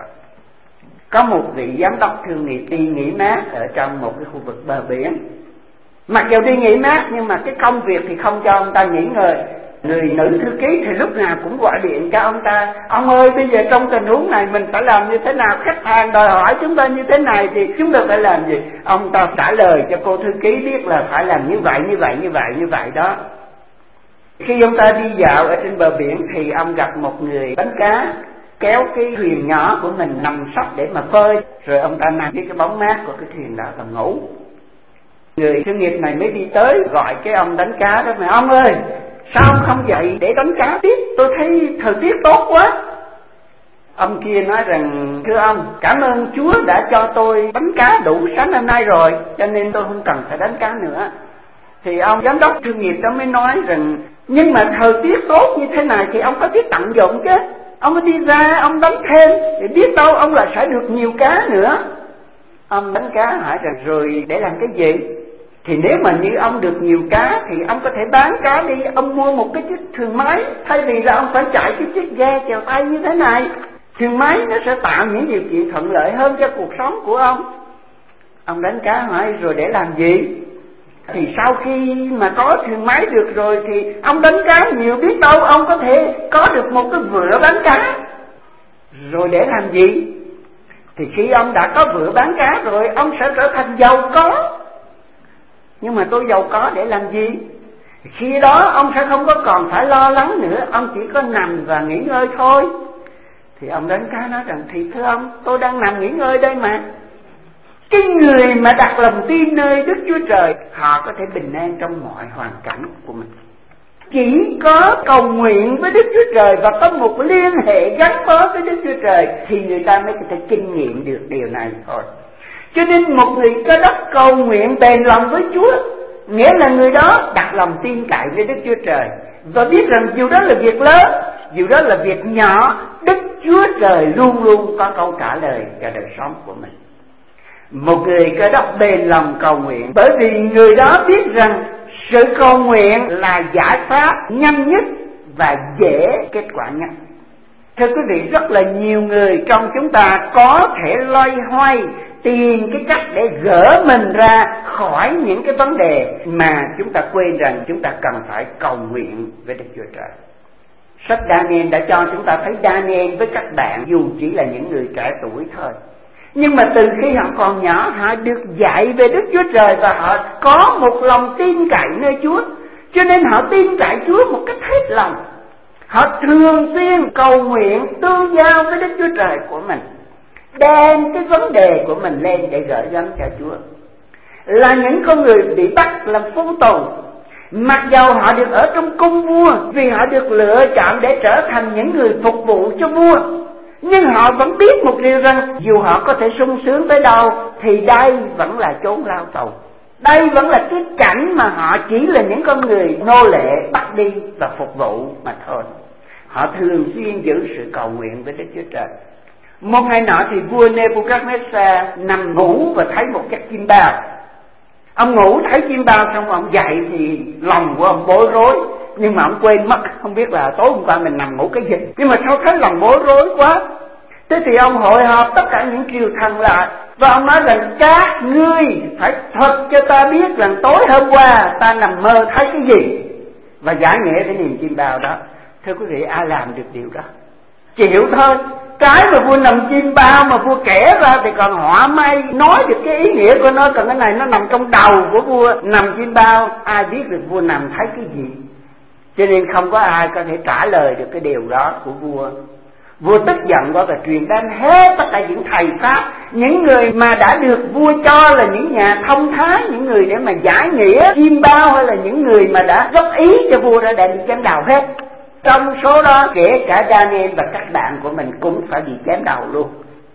Có một vị giám đốc thương nghiệp đi nghỉ mát ở trong một cái khu vực bờ biển. Mặc dù đi nghỉ mát nhưng mà cái công việc thì không cho ông ta nghỉ ngơi. Người nữ thư ký thì lúc nào cũng gọi điện cho ông ta: ông ơi, bây giờ trong tình huống này mình phải làm như thế nào? Khách hàng đòi hỏi chúng ta như thế này thì chúng ta phải làm gì? Ông ta trả lời cho cô thư ký biết là phải làm như vậy, như vậy đó. Khi ông ta đi dạo ở trên bờ biển thì ông gặp một người đánh cá kéo cái thuyền nhỏ của mình nằm sấp để mà phơi, rồi ông ta nằm dưới cái bóng mát của cái thuyền đó và ngủ. Người thương nghiệp này mới đi tới gọi cái ông đánh cá đó: mà ông ơi, sao ông không dậy để đánh cá tiếp? Tôi thấy thời tiết tốt quá. Ông kia nói rằng: thưa ông, cảm ơn Chúa đã cho tôi đánh cá đủ sáng hôm nay rồi, cho nên tôi không cần phải đánh cá nữa. Thì ông giám đốc thương nghiệp đó mới nói rằng: Nhưng mà thời tiết tốt như thế này thì ông có biết tận dụng chứ. Ông có đi ra, ông đánh thêm, để biết đâu ông lại sẽ được nhiều cá nữa. Ông đánh cá hỏi rằng rồi để làm cái gì? Thì nếu mà như ông được nhiều cá thì ông có thể bán cá đi, ông mua một cái chiếc thuyền máy, thay vì là ông phải chạy cái chiếc ghe chèo tay như thế này. Thuyền máy nó sẽ tạo những điều kiện thuận lợi hơn cho cuộc sống của ông. Ông đánh cá hỏi rồi để làm gì? Thì sau khi mà có thuyền máy được rồi thì ông đánh cá nhiều, biết đâu ông có thể có được một cái vựa bán cá. Rồi để làm gì? Thì khi ông đã có vựa bán cá rồi, ông sẽ trở thành giàu có. Nhưng mà tôi giàu có để làm gì? Khi đó ông sẽ không có còn phải lo lắng nữa, ông chỉ có nằm và nghỉ ngơi thôi. Thì ông đánh cá nói rằng thì thưa ông, tôi đang nằm nghỉ ngơi đây mà. Cái người mà đặt lòng tin nơi Đức Chúa Trời, họ có thể bình an trong mọi hoàn cảnh của mình. Chỉ có cầu nguyện với Đức Chúa Trời và có một liên hệ gắn bó với Đức Chúa Trời thì người ta mới có thể kinh nghiệm được điều này thôi. Cho nên một người Cơ Đốc cầu nguyện bền lòng với Chúa, nghĩa là người đó đặt lòng tin cậy với Đức Chúa Trời và biết rằng dù đó là việc lớn, dù đó là việc nhỏ, Đức Chúa Trời luôn luôn có câu trả lời cho đời sống của mình. Một người Cơ Đốc bền lòng cầu nguyện bởi vì người đó biết rằng sự cầu nguyện là giải pháp nhanh nhất và dễ kết quả nhất. Thưa quý vị, rất là nhiều người trong chúng ta có thể loay hoay tìm cái cách để gỡ mình ra khỏi những cái vấn đề mà chúng ta quên rằng chúng ta cần phải cầu nguyện với Đức Chúa Trời. Sách Daniel đã cho chúng ta thấy Daniel với các bạn dù chỉ là những người trẻ tuổi thôi, nhưng mà từ khi họ còn nhỏ, họ được dạy về Đức Chúa Trời và họ có một lòng tin cậy nơi Chúa. Cho nên họ tin cậy Chúa một cách hết lòng. Họ thường xuyên cầu nguyện tương giao với Đức Chúa Trời của mình, đem cái vấn đề của mình lên để gửi gắm cho Chúa. Là những con người bị bắt làm phu tù, mặc dầu họ được ở trong cung vua vì họ được lựa chọn để trở thành những người phục vụ cho vua, nhưng họ vẫn biết một điều rằng dù họ có thể sung sướng tới đâu thì đây vẫn là chốn lao tù. Đây vẫn là cái cảnh mà họ chỉ là những con người nô lệ bắt đi và phục vụ mà thôi. Họ thường xuyên giữ sự cầu nguyện với Đức Chúa Trời. Một ngày nọ thì vua Nebuchadnezzar nằm ngủ và thấy một chiếc chim bao. Ông ngủ thấy chim bao xong ông dậy thì lòng của ông bối rối, nhưng mà ông quên mất, không biết là tối hôm qua mình nằm ngủ cái gì. Nhưng mà sao thấy lòng bối rối quá. Thế thì ông hội họp tất cả những triều thần lại và ông nói rằng các ngươi phải thuật cho ta biết rằng tối hôm qua ta nằm mơ thấy cái gì, và giải nghĩa cái niềm chim bao đó. Thưa quý vị, ai làm được điều đó? Chịu thôi. Cái mà vua nằm chim bao mà vua kể ra thì còn họa may nói được cái ý nghĩa của nó, còn cái này nó nằm trong đầu của vua nằm chim bao, ai biết được vua nằm thấy cái gì. Cho nên không có ai có thể trả lời được cái điều đó của vua. Vua tức giận quá và truyền đến hết tất cả những thầy pháp, những người mà đã được vua cho là những nhà thông thái, những người để mà giải nghĩa chim bao, hay là những người mà đã góp ý cho vua đã bị chém đầu hết. Trong số đó kể cả Daniel và các bạn của mình cũng phải bị chém đầu luôn.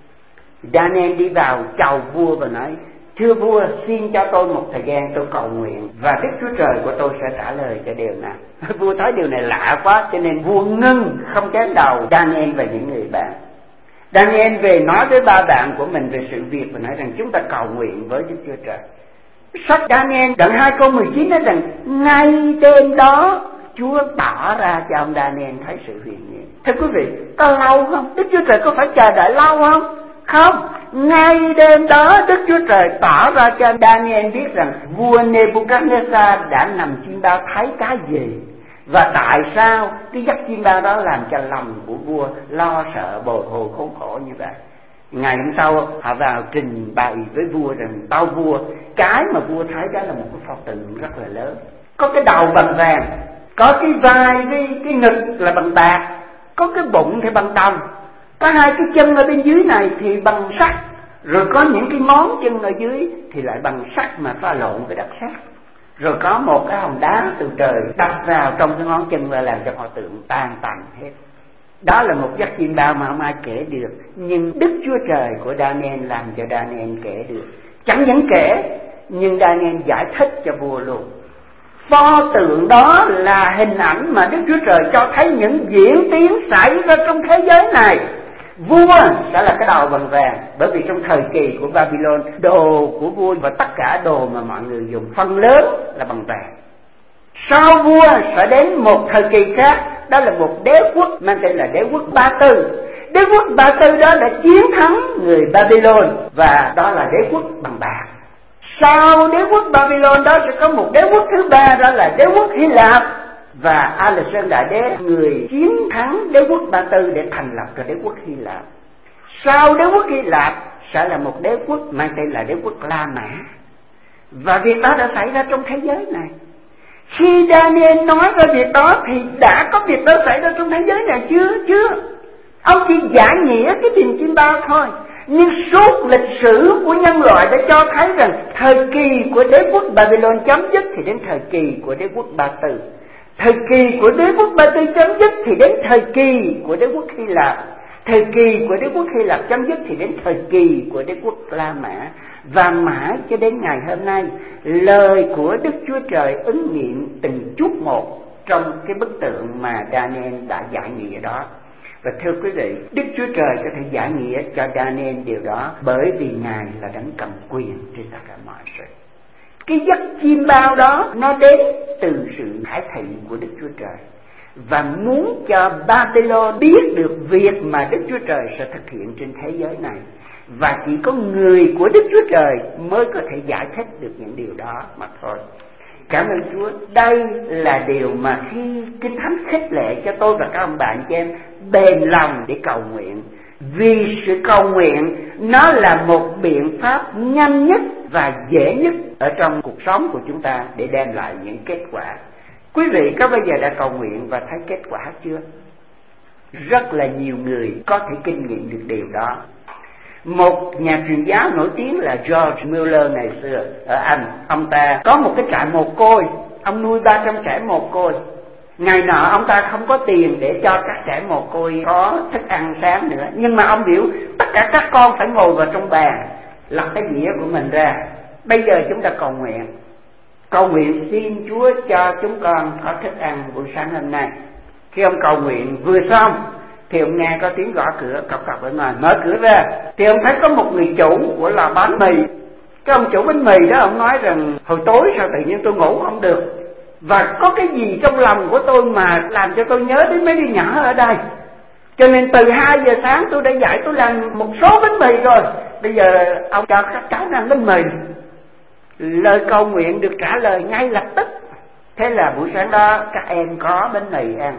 Daniel đi vào chào vua và nói: thưa vua, xin cho tôi một thời gian tôi cầu nguyện và Đức Chúa Trời của tôi sẽ trả lời cho điều này. Vua thấy điều này lạ quá cho nên vua ngưng không chém đầu Daniel và những người bạn. Daniel về nói với ba bạn của mình về sự việc và nói rằng chúng ta cầu nguyện với Đức Chúa Trời. Sách Daniel đoạn 2 câu 19 nói rằng ngay đêm đó Chúa tỏ ra cho ông Daniel thấy sự huyền nhiệm. Thưa quý vị, có lâu không? Đức Chúa Trời có phải chờ đợi lâu không? Không. Ngay đêm đó Đức Chúa Trời tỏ ra cho Daniel biết rằng vua Nebuchadnezzar đã nằm chim bao thấy cái gì, và tại sao cái giấc chim bao đó làm cho lòng của vua lo sợ bồi hồi khốn khổ như vậy. Ngày hôm sau họ vào trình bày với vua rằng tao vua, cái mà vua thấy đó là một cái pho tượng rất là lớn, có cái đầu bằng vàng, có cái vai với cái ngực là bằng bạc, có cái bụng thì bằng đồng, có hai cái chân ở bên dưới này thì bằng sắt, rồi có những cái món chân ở dưới thì lại bằng sắt mà pha lộn với đất sét, rồi có một cái hòn đá từ trời đập vào trong cái ngón chân và làm cho pho tượng tan tành hết. Đó là một giấc chim bao mà không ai kể được, nhưng Đức Chúa Trời của Daniel làm cho Daniel kể được. Chẳng những kể, nhưng Daniel giải thích cho vua luôn. Pho tượng đó là hình ảnh mà Đức Chúa Trời cho thấy những diễn tiến xảy ra trong thế giới này. Vua sẽ là cái đầu bằng vàng, bởi vì trong thời kỳ của Babylon, đồ của vua và tất cả đồ mà mọi người dùng phần lớn là bằng vàng. Sau vua sẽ đến một thời kỳ khác, đó là một đế quốc mang tên là đế quốc Ba Tư. Đế quốc Ba Tư đó đã chiến thắng người Babylon, và đó là đế quốc bằng bạc. Sau đế quốc Babylon đó sẽ có một đế quốc thứ ba, đó là đế quốc Hy Lạp, và Alexander Đại Đế, người chiến thắng đế quốc Ba Tư để thành lập ra đế quốc Hy Lạp. Sau đế quốc Hy Lạp sẽ là một đế quốc mang tên là đế quốc La Mã. Và việc đó đã xảy ra trong thế giới này. Khi Daniel nói ra việc đó thì đã có việc đó xảy ra trong thế giới này chưa? Ông chỉ giải nghĩa cái điềm chim bao thôi. Nhưng suốt lịch sử của nhân loại đã cho thấy rằng thời kỳ của đế quốc Babylon chấm dứt thì đến thời kỳ của đế quốc Ba Tư. Thời kỳ của đế quốc Ba Tư chấm dứt thì đến thời kỳ của đế quốc Hy Lạp. Thời kỳ của đế quốc Hy Lạp chấm dứt thì đến thời kỳ của đế quốc La Mã. Và mãi cho đến ngày hôm nay, lời của Đức Chúa Trời ứng nghiệm từng chút một trong cái bức tượng mà Daniel đã giải nghĩa đó. Và thưa quý vị, Đức Chúa Trời có thể giải nghĩa cho Daniel điều đó, bởi vì Ngài là đấng cầm quyền trên tất cả mọi sự. Cái giấc chim bao đó nó đến từ sự khải thị của Đức Chúa Trời, và muốn cho Babylon biết được việc mà Đức Chúa Trời sẽ thực hiện trên thế giới này. Và chỉ có người của Đức Chúa Trời mới có thể giải thích được những điều đó mà thôi. Cảm ơn Chúa. Đây là điều mà khi Kinh Thánh khích lệ cho tôi và các ông bạn chị em bền lòng để cầu nguyện. Vì sự cầu nguyện nó là một biện pháp nhanh nhất và dễ nhất ở trong cuộc sống của chúng ta để đem lại những kết quả. Quý vị có bao giờ đã cầu nguyện và thấy kết quả chưa? Rất là nhiều người có thể kinh nghiệm được điều đó. Một nhà truyền giáo nổi tiếng là George Mueller ngày xưa ở Anh, ông ta có một cái trại mồ côi, ông nuôi 300 trẻ mồ côi. Ngày nọ ông ta không có tiền để cho các trẻ mồ côi có thức ăn sáng nữa, nhưng mà ông biểu tất cả các con phải ngồi vào trong bàn, lật cái dĩa của mình ra. Bây giờ chúng ta cầu nguyện xin Chúa cho chúng con có thức ăn buổi sáng hôm nay. Khi ông cầu nguyện vừa xong thì ông nghe có tiếng gõ cửa cộc cộc ở ngoài, mở cửa ra thì ông thấy có một người chủ của lò bánh mì. Cái ông chủ bánh mì đó ông nói rằng hồi tối sao tự nhiên tôi ngủ không được, và có cái gì trong lòng của tôi mà làm cho tôi nhớ đến mấy đứa nhỏ ở đây, cho nên từ 2 giờ sáng tôi đã dậy tôi làm một số bánh mì rồi, bây giờ ông cho các cháu ăn bánh mì. Lời cầu nguyện được trả lời ngay lập tức. Thế là buổi sáng đó các em có bánh mì ăn.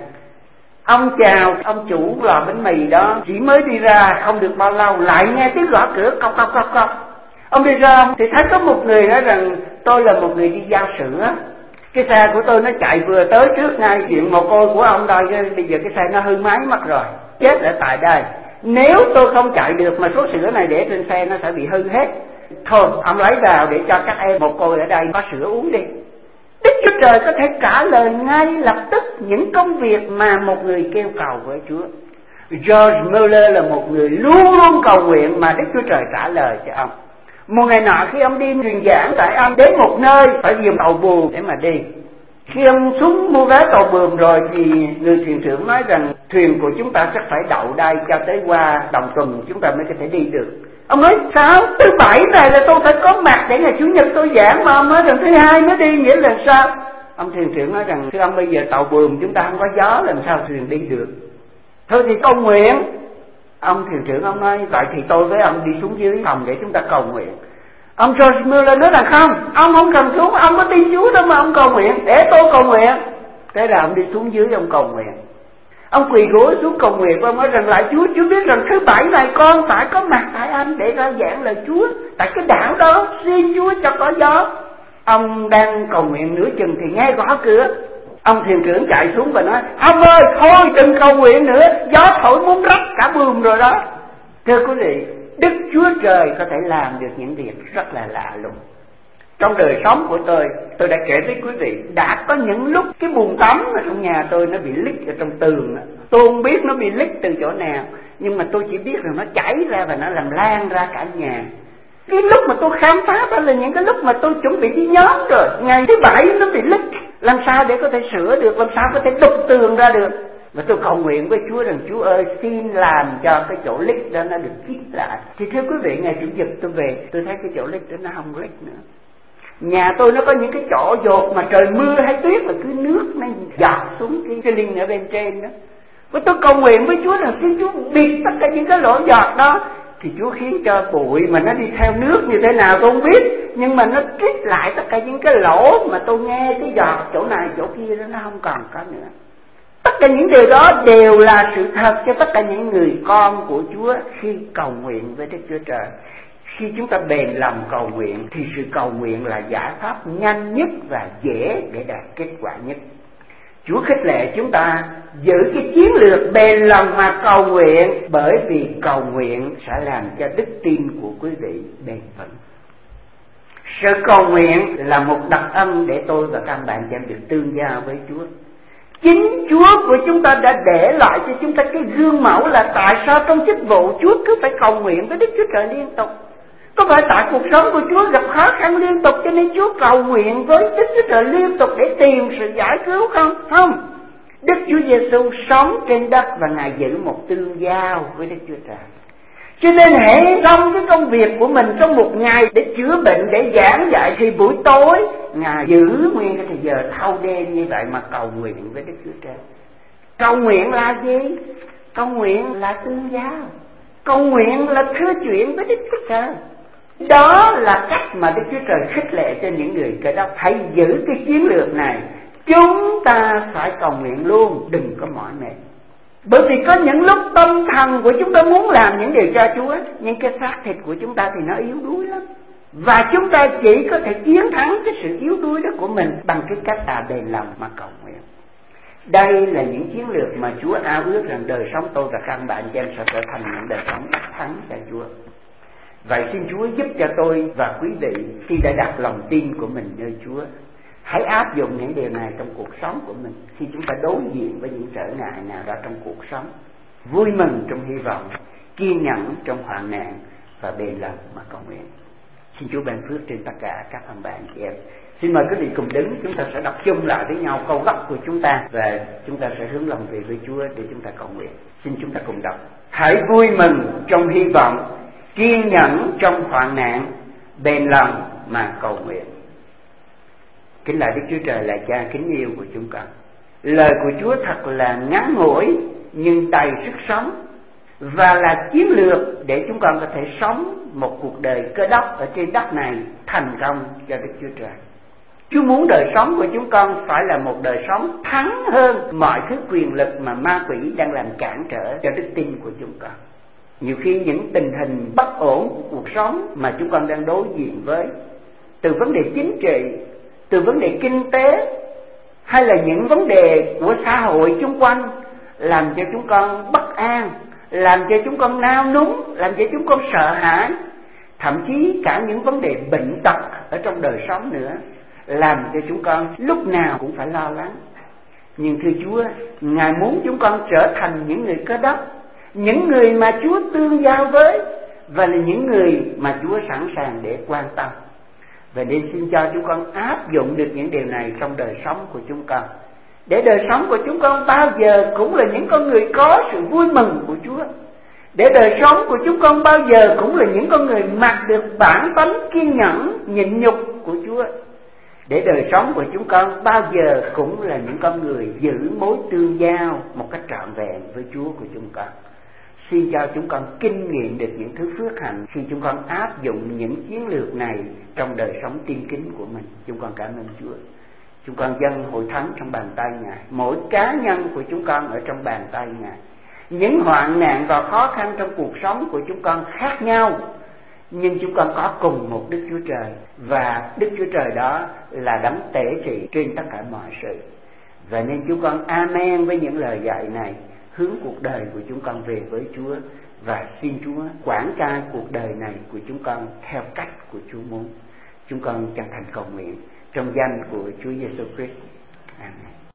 Ông chào ông chủ lò bánh mì đó, chỉ mới đi ra không được bao lâu lại nghe tiếng gõ cửa cộc cộc cộc cộc. Ông đi ra thì thấy có một người nói rằng tôi là một người đi giao sữa, cái xe của tôi nó chạy vừa tới trước ngay chuyện mồ côi của ông đây, bây giờ cái xe nó hư máy mất rồi, chết ở tại đây. Nếu tôi không chạy được mà số sữa này để trên xe nó sẽ bị hư hết. Thôi ông lấy vào để cho các em mồ côi ở đây có sữa uống đi. Đức Chúa Trời có thể trả lời ngay lập tức những công việc mà một người kêu cầu với Chúa. George Mueller là một người luôn luôn cầu nguyện mà Đức Chúa Trời trả lời cho ông. Một ngày nọ khi ông đi truyền giảng tại Anh, đến một nơi phải dùng tàu buồm để mà đi. Khi ông xuống mua vé tàu buồm rồi thì người thuyền trưởng nói rằng thuyền của chúng ta chắc phải đậu đây cho tới qua Đồng Tuần chúng ta mới có thể đi được. Ông nói sao? Thứ Bảy này là tôi phải có mặt để ngày Chủ nhật tôi giảng, mà ông nói rằng thứ Hai mới đi, nghĩa là sao? Ông thuyền trưởng nói rằng thưa ông, bây giờ tàu buồm chúng ta không có gió làm sao thuyền đi được. Thôi thì cầu nguyện. Ông thuyền trưởng ông nói vậy thì tôi với ông đi xuống dưới phòng để chúng ta cầu nguyện. Ông George Mueller nói là không, ông không cần xuống, ông có tin Chúa đâu mà ông cầu nguyện, để tôi cầu nguyện. Thế là ông đi xuống dưới ông cầu nguyện. Ông quỳ gối xuống cầu nguyện và ông nói rằng lại Chúa biết rằng thứ Bảy này con phải có mặt tại Anh để ra giảng lời Chúa tại cái đảo đó, xin Chúa cho có gió. Ông đang cầu nguyện nửa chừng thì nghe gõ cửa. Ông thuyền trưởng chạy xuống và nói ông ơi thôi đừng cầu nguyện nữa, gió thổi muốn rách cả buồm rồi đó. Thưa quý vị, Đức Chúa Trời có thể làm được những việc rất là lạ lùng. Trong đời sống của tôi đã kể với quý vị, đã có những lúc cái bồn tắm ở trong nhà tôi nó bị lít ở trong tường. Tôi không biết nó bị lít từ chỗ nào, nhưng mà tôi chỉ biết rằng nó chảy ra và nó làm lan ra cả nhà. Cái lúc mà tôi khám phá đó là những cái lúc mà tôi chuẩn bị đi nhóm rồi, ngày thứ Bảy nó bị lít. Làm sao để có thể sửa được, làm sao có thể đục tường ra được. Và tôi cầu nguyện với Chúa rằng Chúa ơi, xin làm cho cái chỗ lít đó nó được chít lại. Thì thưa quý vị, ngày Chủ nhật tôi về, tôi thấy cái chỗ lít đó nó không lít nữa. Nhà tôi nó có những cái chỗ dột mà trời mưa hay tuyết là cứ nước nó giọt xuống cái linh ở bên trên đó. Và tôi cầu nguyện với Chúa rằng xin Chúa bịt tất cả những cái lỗ giọt đó. Thì Chúa khiến cho bụi mà nó đi theo nước như thế nào tôi không biết, nhưng mà nó trích lại tất cả những cái lỗ mà tôi nghe cái giọt chỗ này chỗ kia đó, nó không còn có nữa. Tất cả những điều đó đều là sự thật cho tất cả những người con của Chúa khi cầu nguyện với Đức Chúa Trời. Khi chúng ta bền lòng cầu nguyện thì sự cầu nguyện là giải pháp nhanh nhất và dễ để đạt kết quả nhất. Chúa khích lệ chúng ta giữ cái chiến lược bền lòng mà cầu nguyện, bởi vì cầu nguyện sẽ làm cho đức tin của quý vị bền vững. Sự cầu nguyện là một đặc ân để tôi và các bạn em được tương giao với Chúa. Chính Chúa của chúng ta đã để lại cho chúng ta cái gương mẫu là tại sao trong chức vụ Chúa cứ phải cầu nguyện với Đức Chúa Trời liên tục. Có phải tại cuộc sống của Chúa gặp khó khăn liên tục cho nên Chúa cầu nguyện với Đức Chúa Trời liên tục để tìm sự giải cứu không? Không. Đức Chúa Giêsu sống trên đất và Ngài giữ một tương giao với Đức Chúa Trời. Cho nên hễ xong cái công việc của mình trong một ngày để chữa bệnh, để giảng dạy, thì buổi tối Ngài giữ nguyên cái thời giờ thâu đêm như vậy mà cầu nguyện với Đức Chúa Trời. Cầu nguyện là gì? Cầu nguyện là tương giao. Cầu nguyện là thưa chuyện với Đức Chúa Trời. Đó là cách mà Đức Chúa Trời khích lệ cho những người Cơ Đốc. Hãy giữ cái chiến lược này. Chúng ta phải cầu nguyện luôn, đừng có mỏi mệt. Bởi vì có những lúc tâm thần của chúng ta muốn làm những điều cho Chúa, nhưng cái xác thịt của chúng ta thì nó yếu đuối lắm. Và chúng ta chỉ có thể chiến thắng cái sự yếu đuối đó của mình bằng cái cách là bền lòng mà cầu nguyện. Đây là những chiến lược mà Chúa ao ước rằng đời sống tôi và các bạn em sẽ trở thành những đời sống đắc thắng cho Chúa. Vậy xin Chúa giúp cho tôi và quý vị khi đã đặt lòng tin của mình nơi Chúa, hãy áp dụng những điều này trong cuộc sống của mình khi chúng ta đối diện với những trở ngại nào đó trong cuộc sống. Vui mừng trong hy vọng, kiên nhẫn trong hoạn nạn và bền lòng mà cầu nguyện. Xin Chúa ban phước trên tất cả các anh bạn chị em. Xin mời quý vị cùng đứng, chúng ta sẽ đọc chung lại với nhau câu gốc của chúng ta và chúng ta sẽ hướng lòng về với Chúa để chúng ta cầu nguyện. Xin chúng ta cùng đọc. Hãy vui mừng trong hy vọng, kiên nhẫn trong hoạn nạn, bền lòng mà cầu nguyện. Kính lạy Đức Chúa Trời là Cha kính yêu của chúng con. Lời của Chúa thật là ngắn ngủi nhưng đầy sức sống, và là chiến lược để chúng con có thể sống một cuộc đời Cơ Đốc ở trên đất này thành công cho Đức Chúa Trời. Chúa muốn đời sống của chúng con phải là một đời sống thắng hơn mọi thứ quyền lực mà ma quỷ đang làm cản trở cho đức tin của chúng con. Nhiều khi những tình hình bất ổn của cuộc sống mà chúng con đang đối diện với, từ vấn đề chính trị, từ vấn đề kinh tế, hay là những vấn đề của xã hội xung quanh, làm cho chúng con bất an, làm cho chúng con nao núng, làm cho chúng con sợ hãi, thậm chí cả những vấn đề bệnh tật ở trong đời sống nữa, làm cho chúng con lúc nào cũng phải lo lắng. Nhưng thưa Chúa, Ngài muốn chúng con trở thành những người Cơ Đốc, những người mà Chúa tương giao với, và là những người mà Chúa sẵn sàng để quan tâm. Và nên xin cho chúng con áp dụng được những điều này trong đời sống của chúng con, để đời sống của chúng con bao giờ cũng là những con người có sự vui mừng của Chúa, để đời sống của chúng con bao giờ cũng là những con người mặc được bản tánh kiên nhẫn, nhịn nhục của Chúa, để đời sống của chúng con bao giờ cũng là những con người giữ mối tương giao một cách trọn vẹn với Chúa của chúng con. Xin cho chúng con kinh nghiệm được những thứ phước hạnh khi chúng con áp dụng những chiến lược này trong đời sống tin kính của mình. Chúng con cảm ơn Chúa. Chúng con dâng hội thánh trong bàn tay Ngài, mỗi cá nhân của chúng con ở trong bàn tay Ngài. Những hoạn nạn và khó khăn trong cuộc sống của chúng con khác nhau, nhưng chúng con có cùng một Đức Chúa Trời, và Đức Chúa Trời đó là đấng tể trị trên tất cả mọi sự. Và nên chúng con amen với những lời dạy này, hướng cuộc đời của chúng con về với Chúa, và xin Chúa quản cai cuộc đời này của chúng con theo cách của Chúa muốn. Chúng con chân thành cầu nguyện trong danh của Chúa Giêsu Christ. Amen.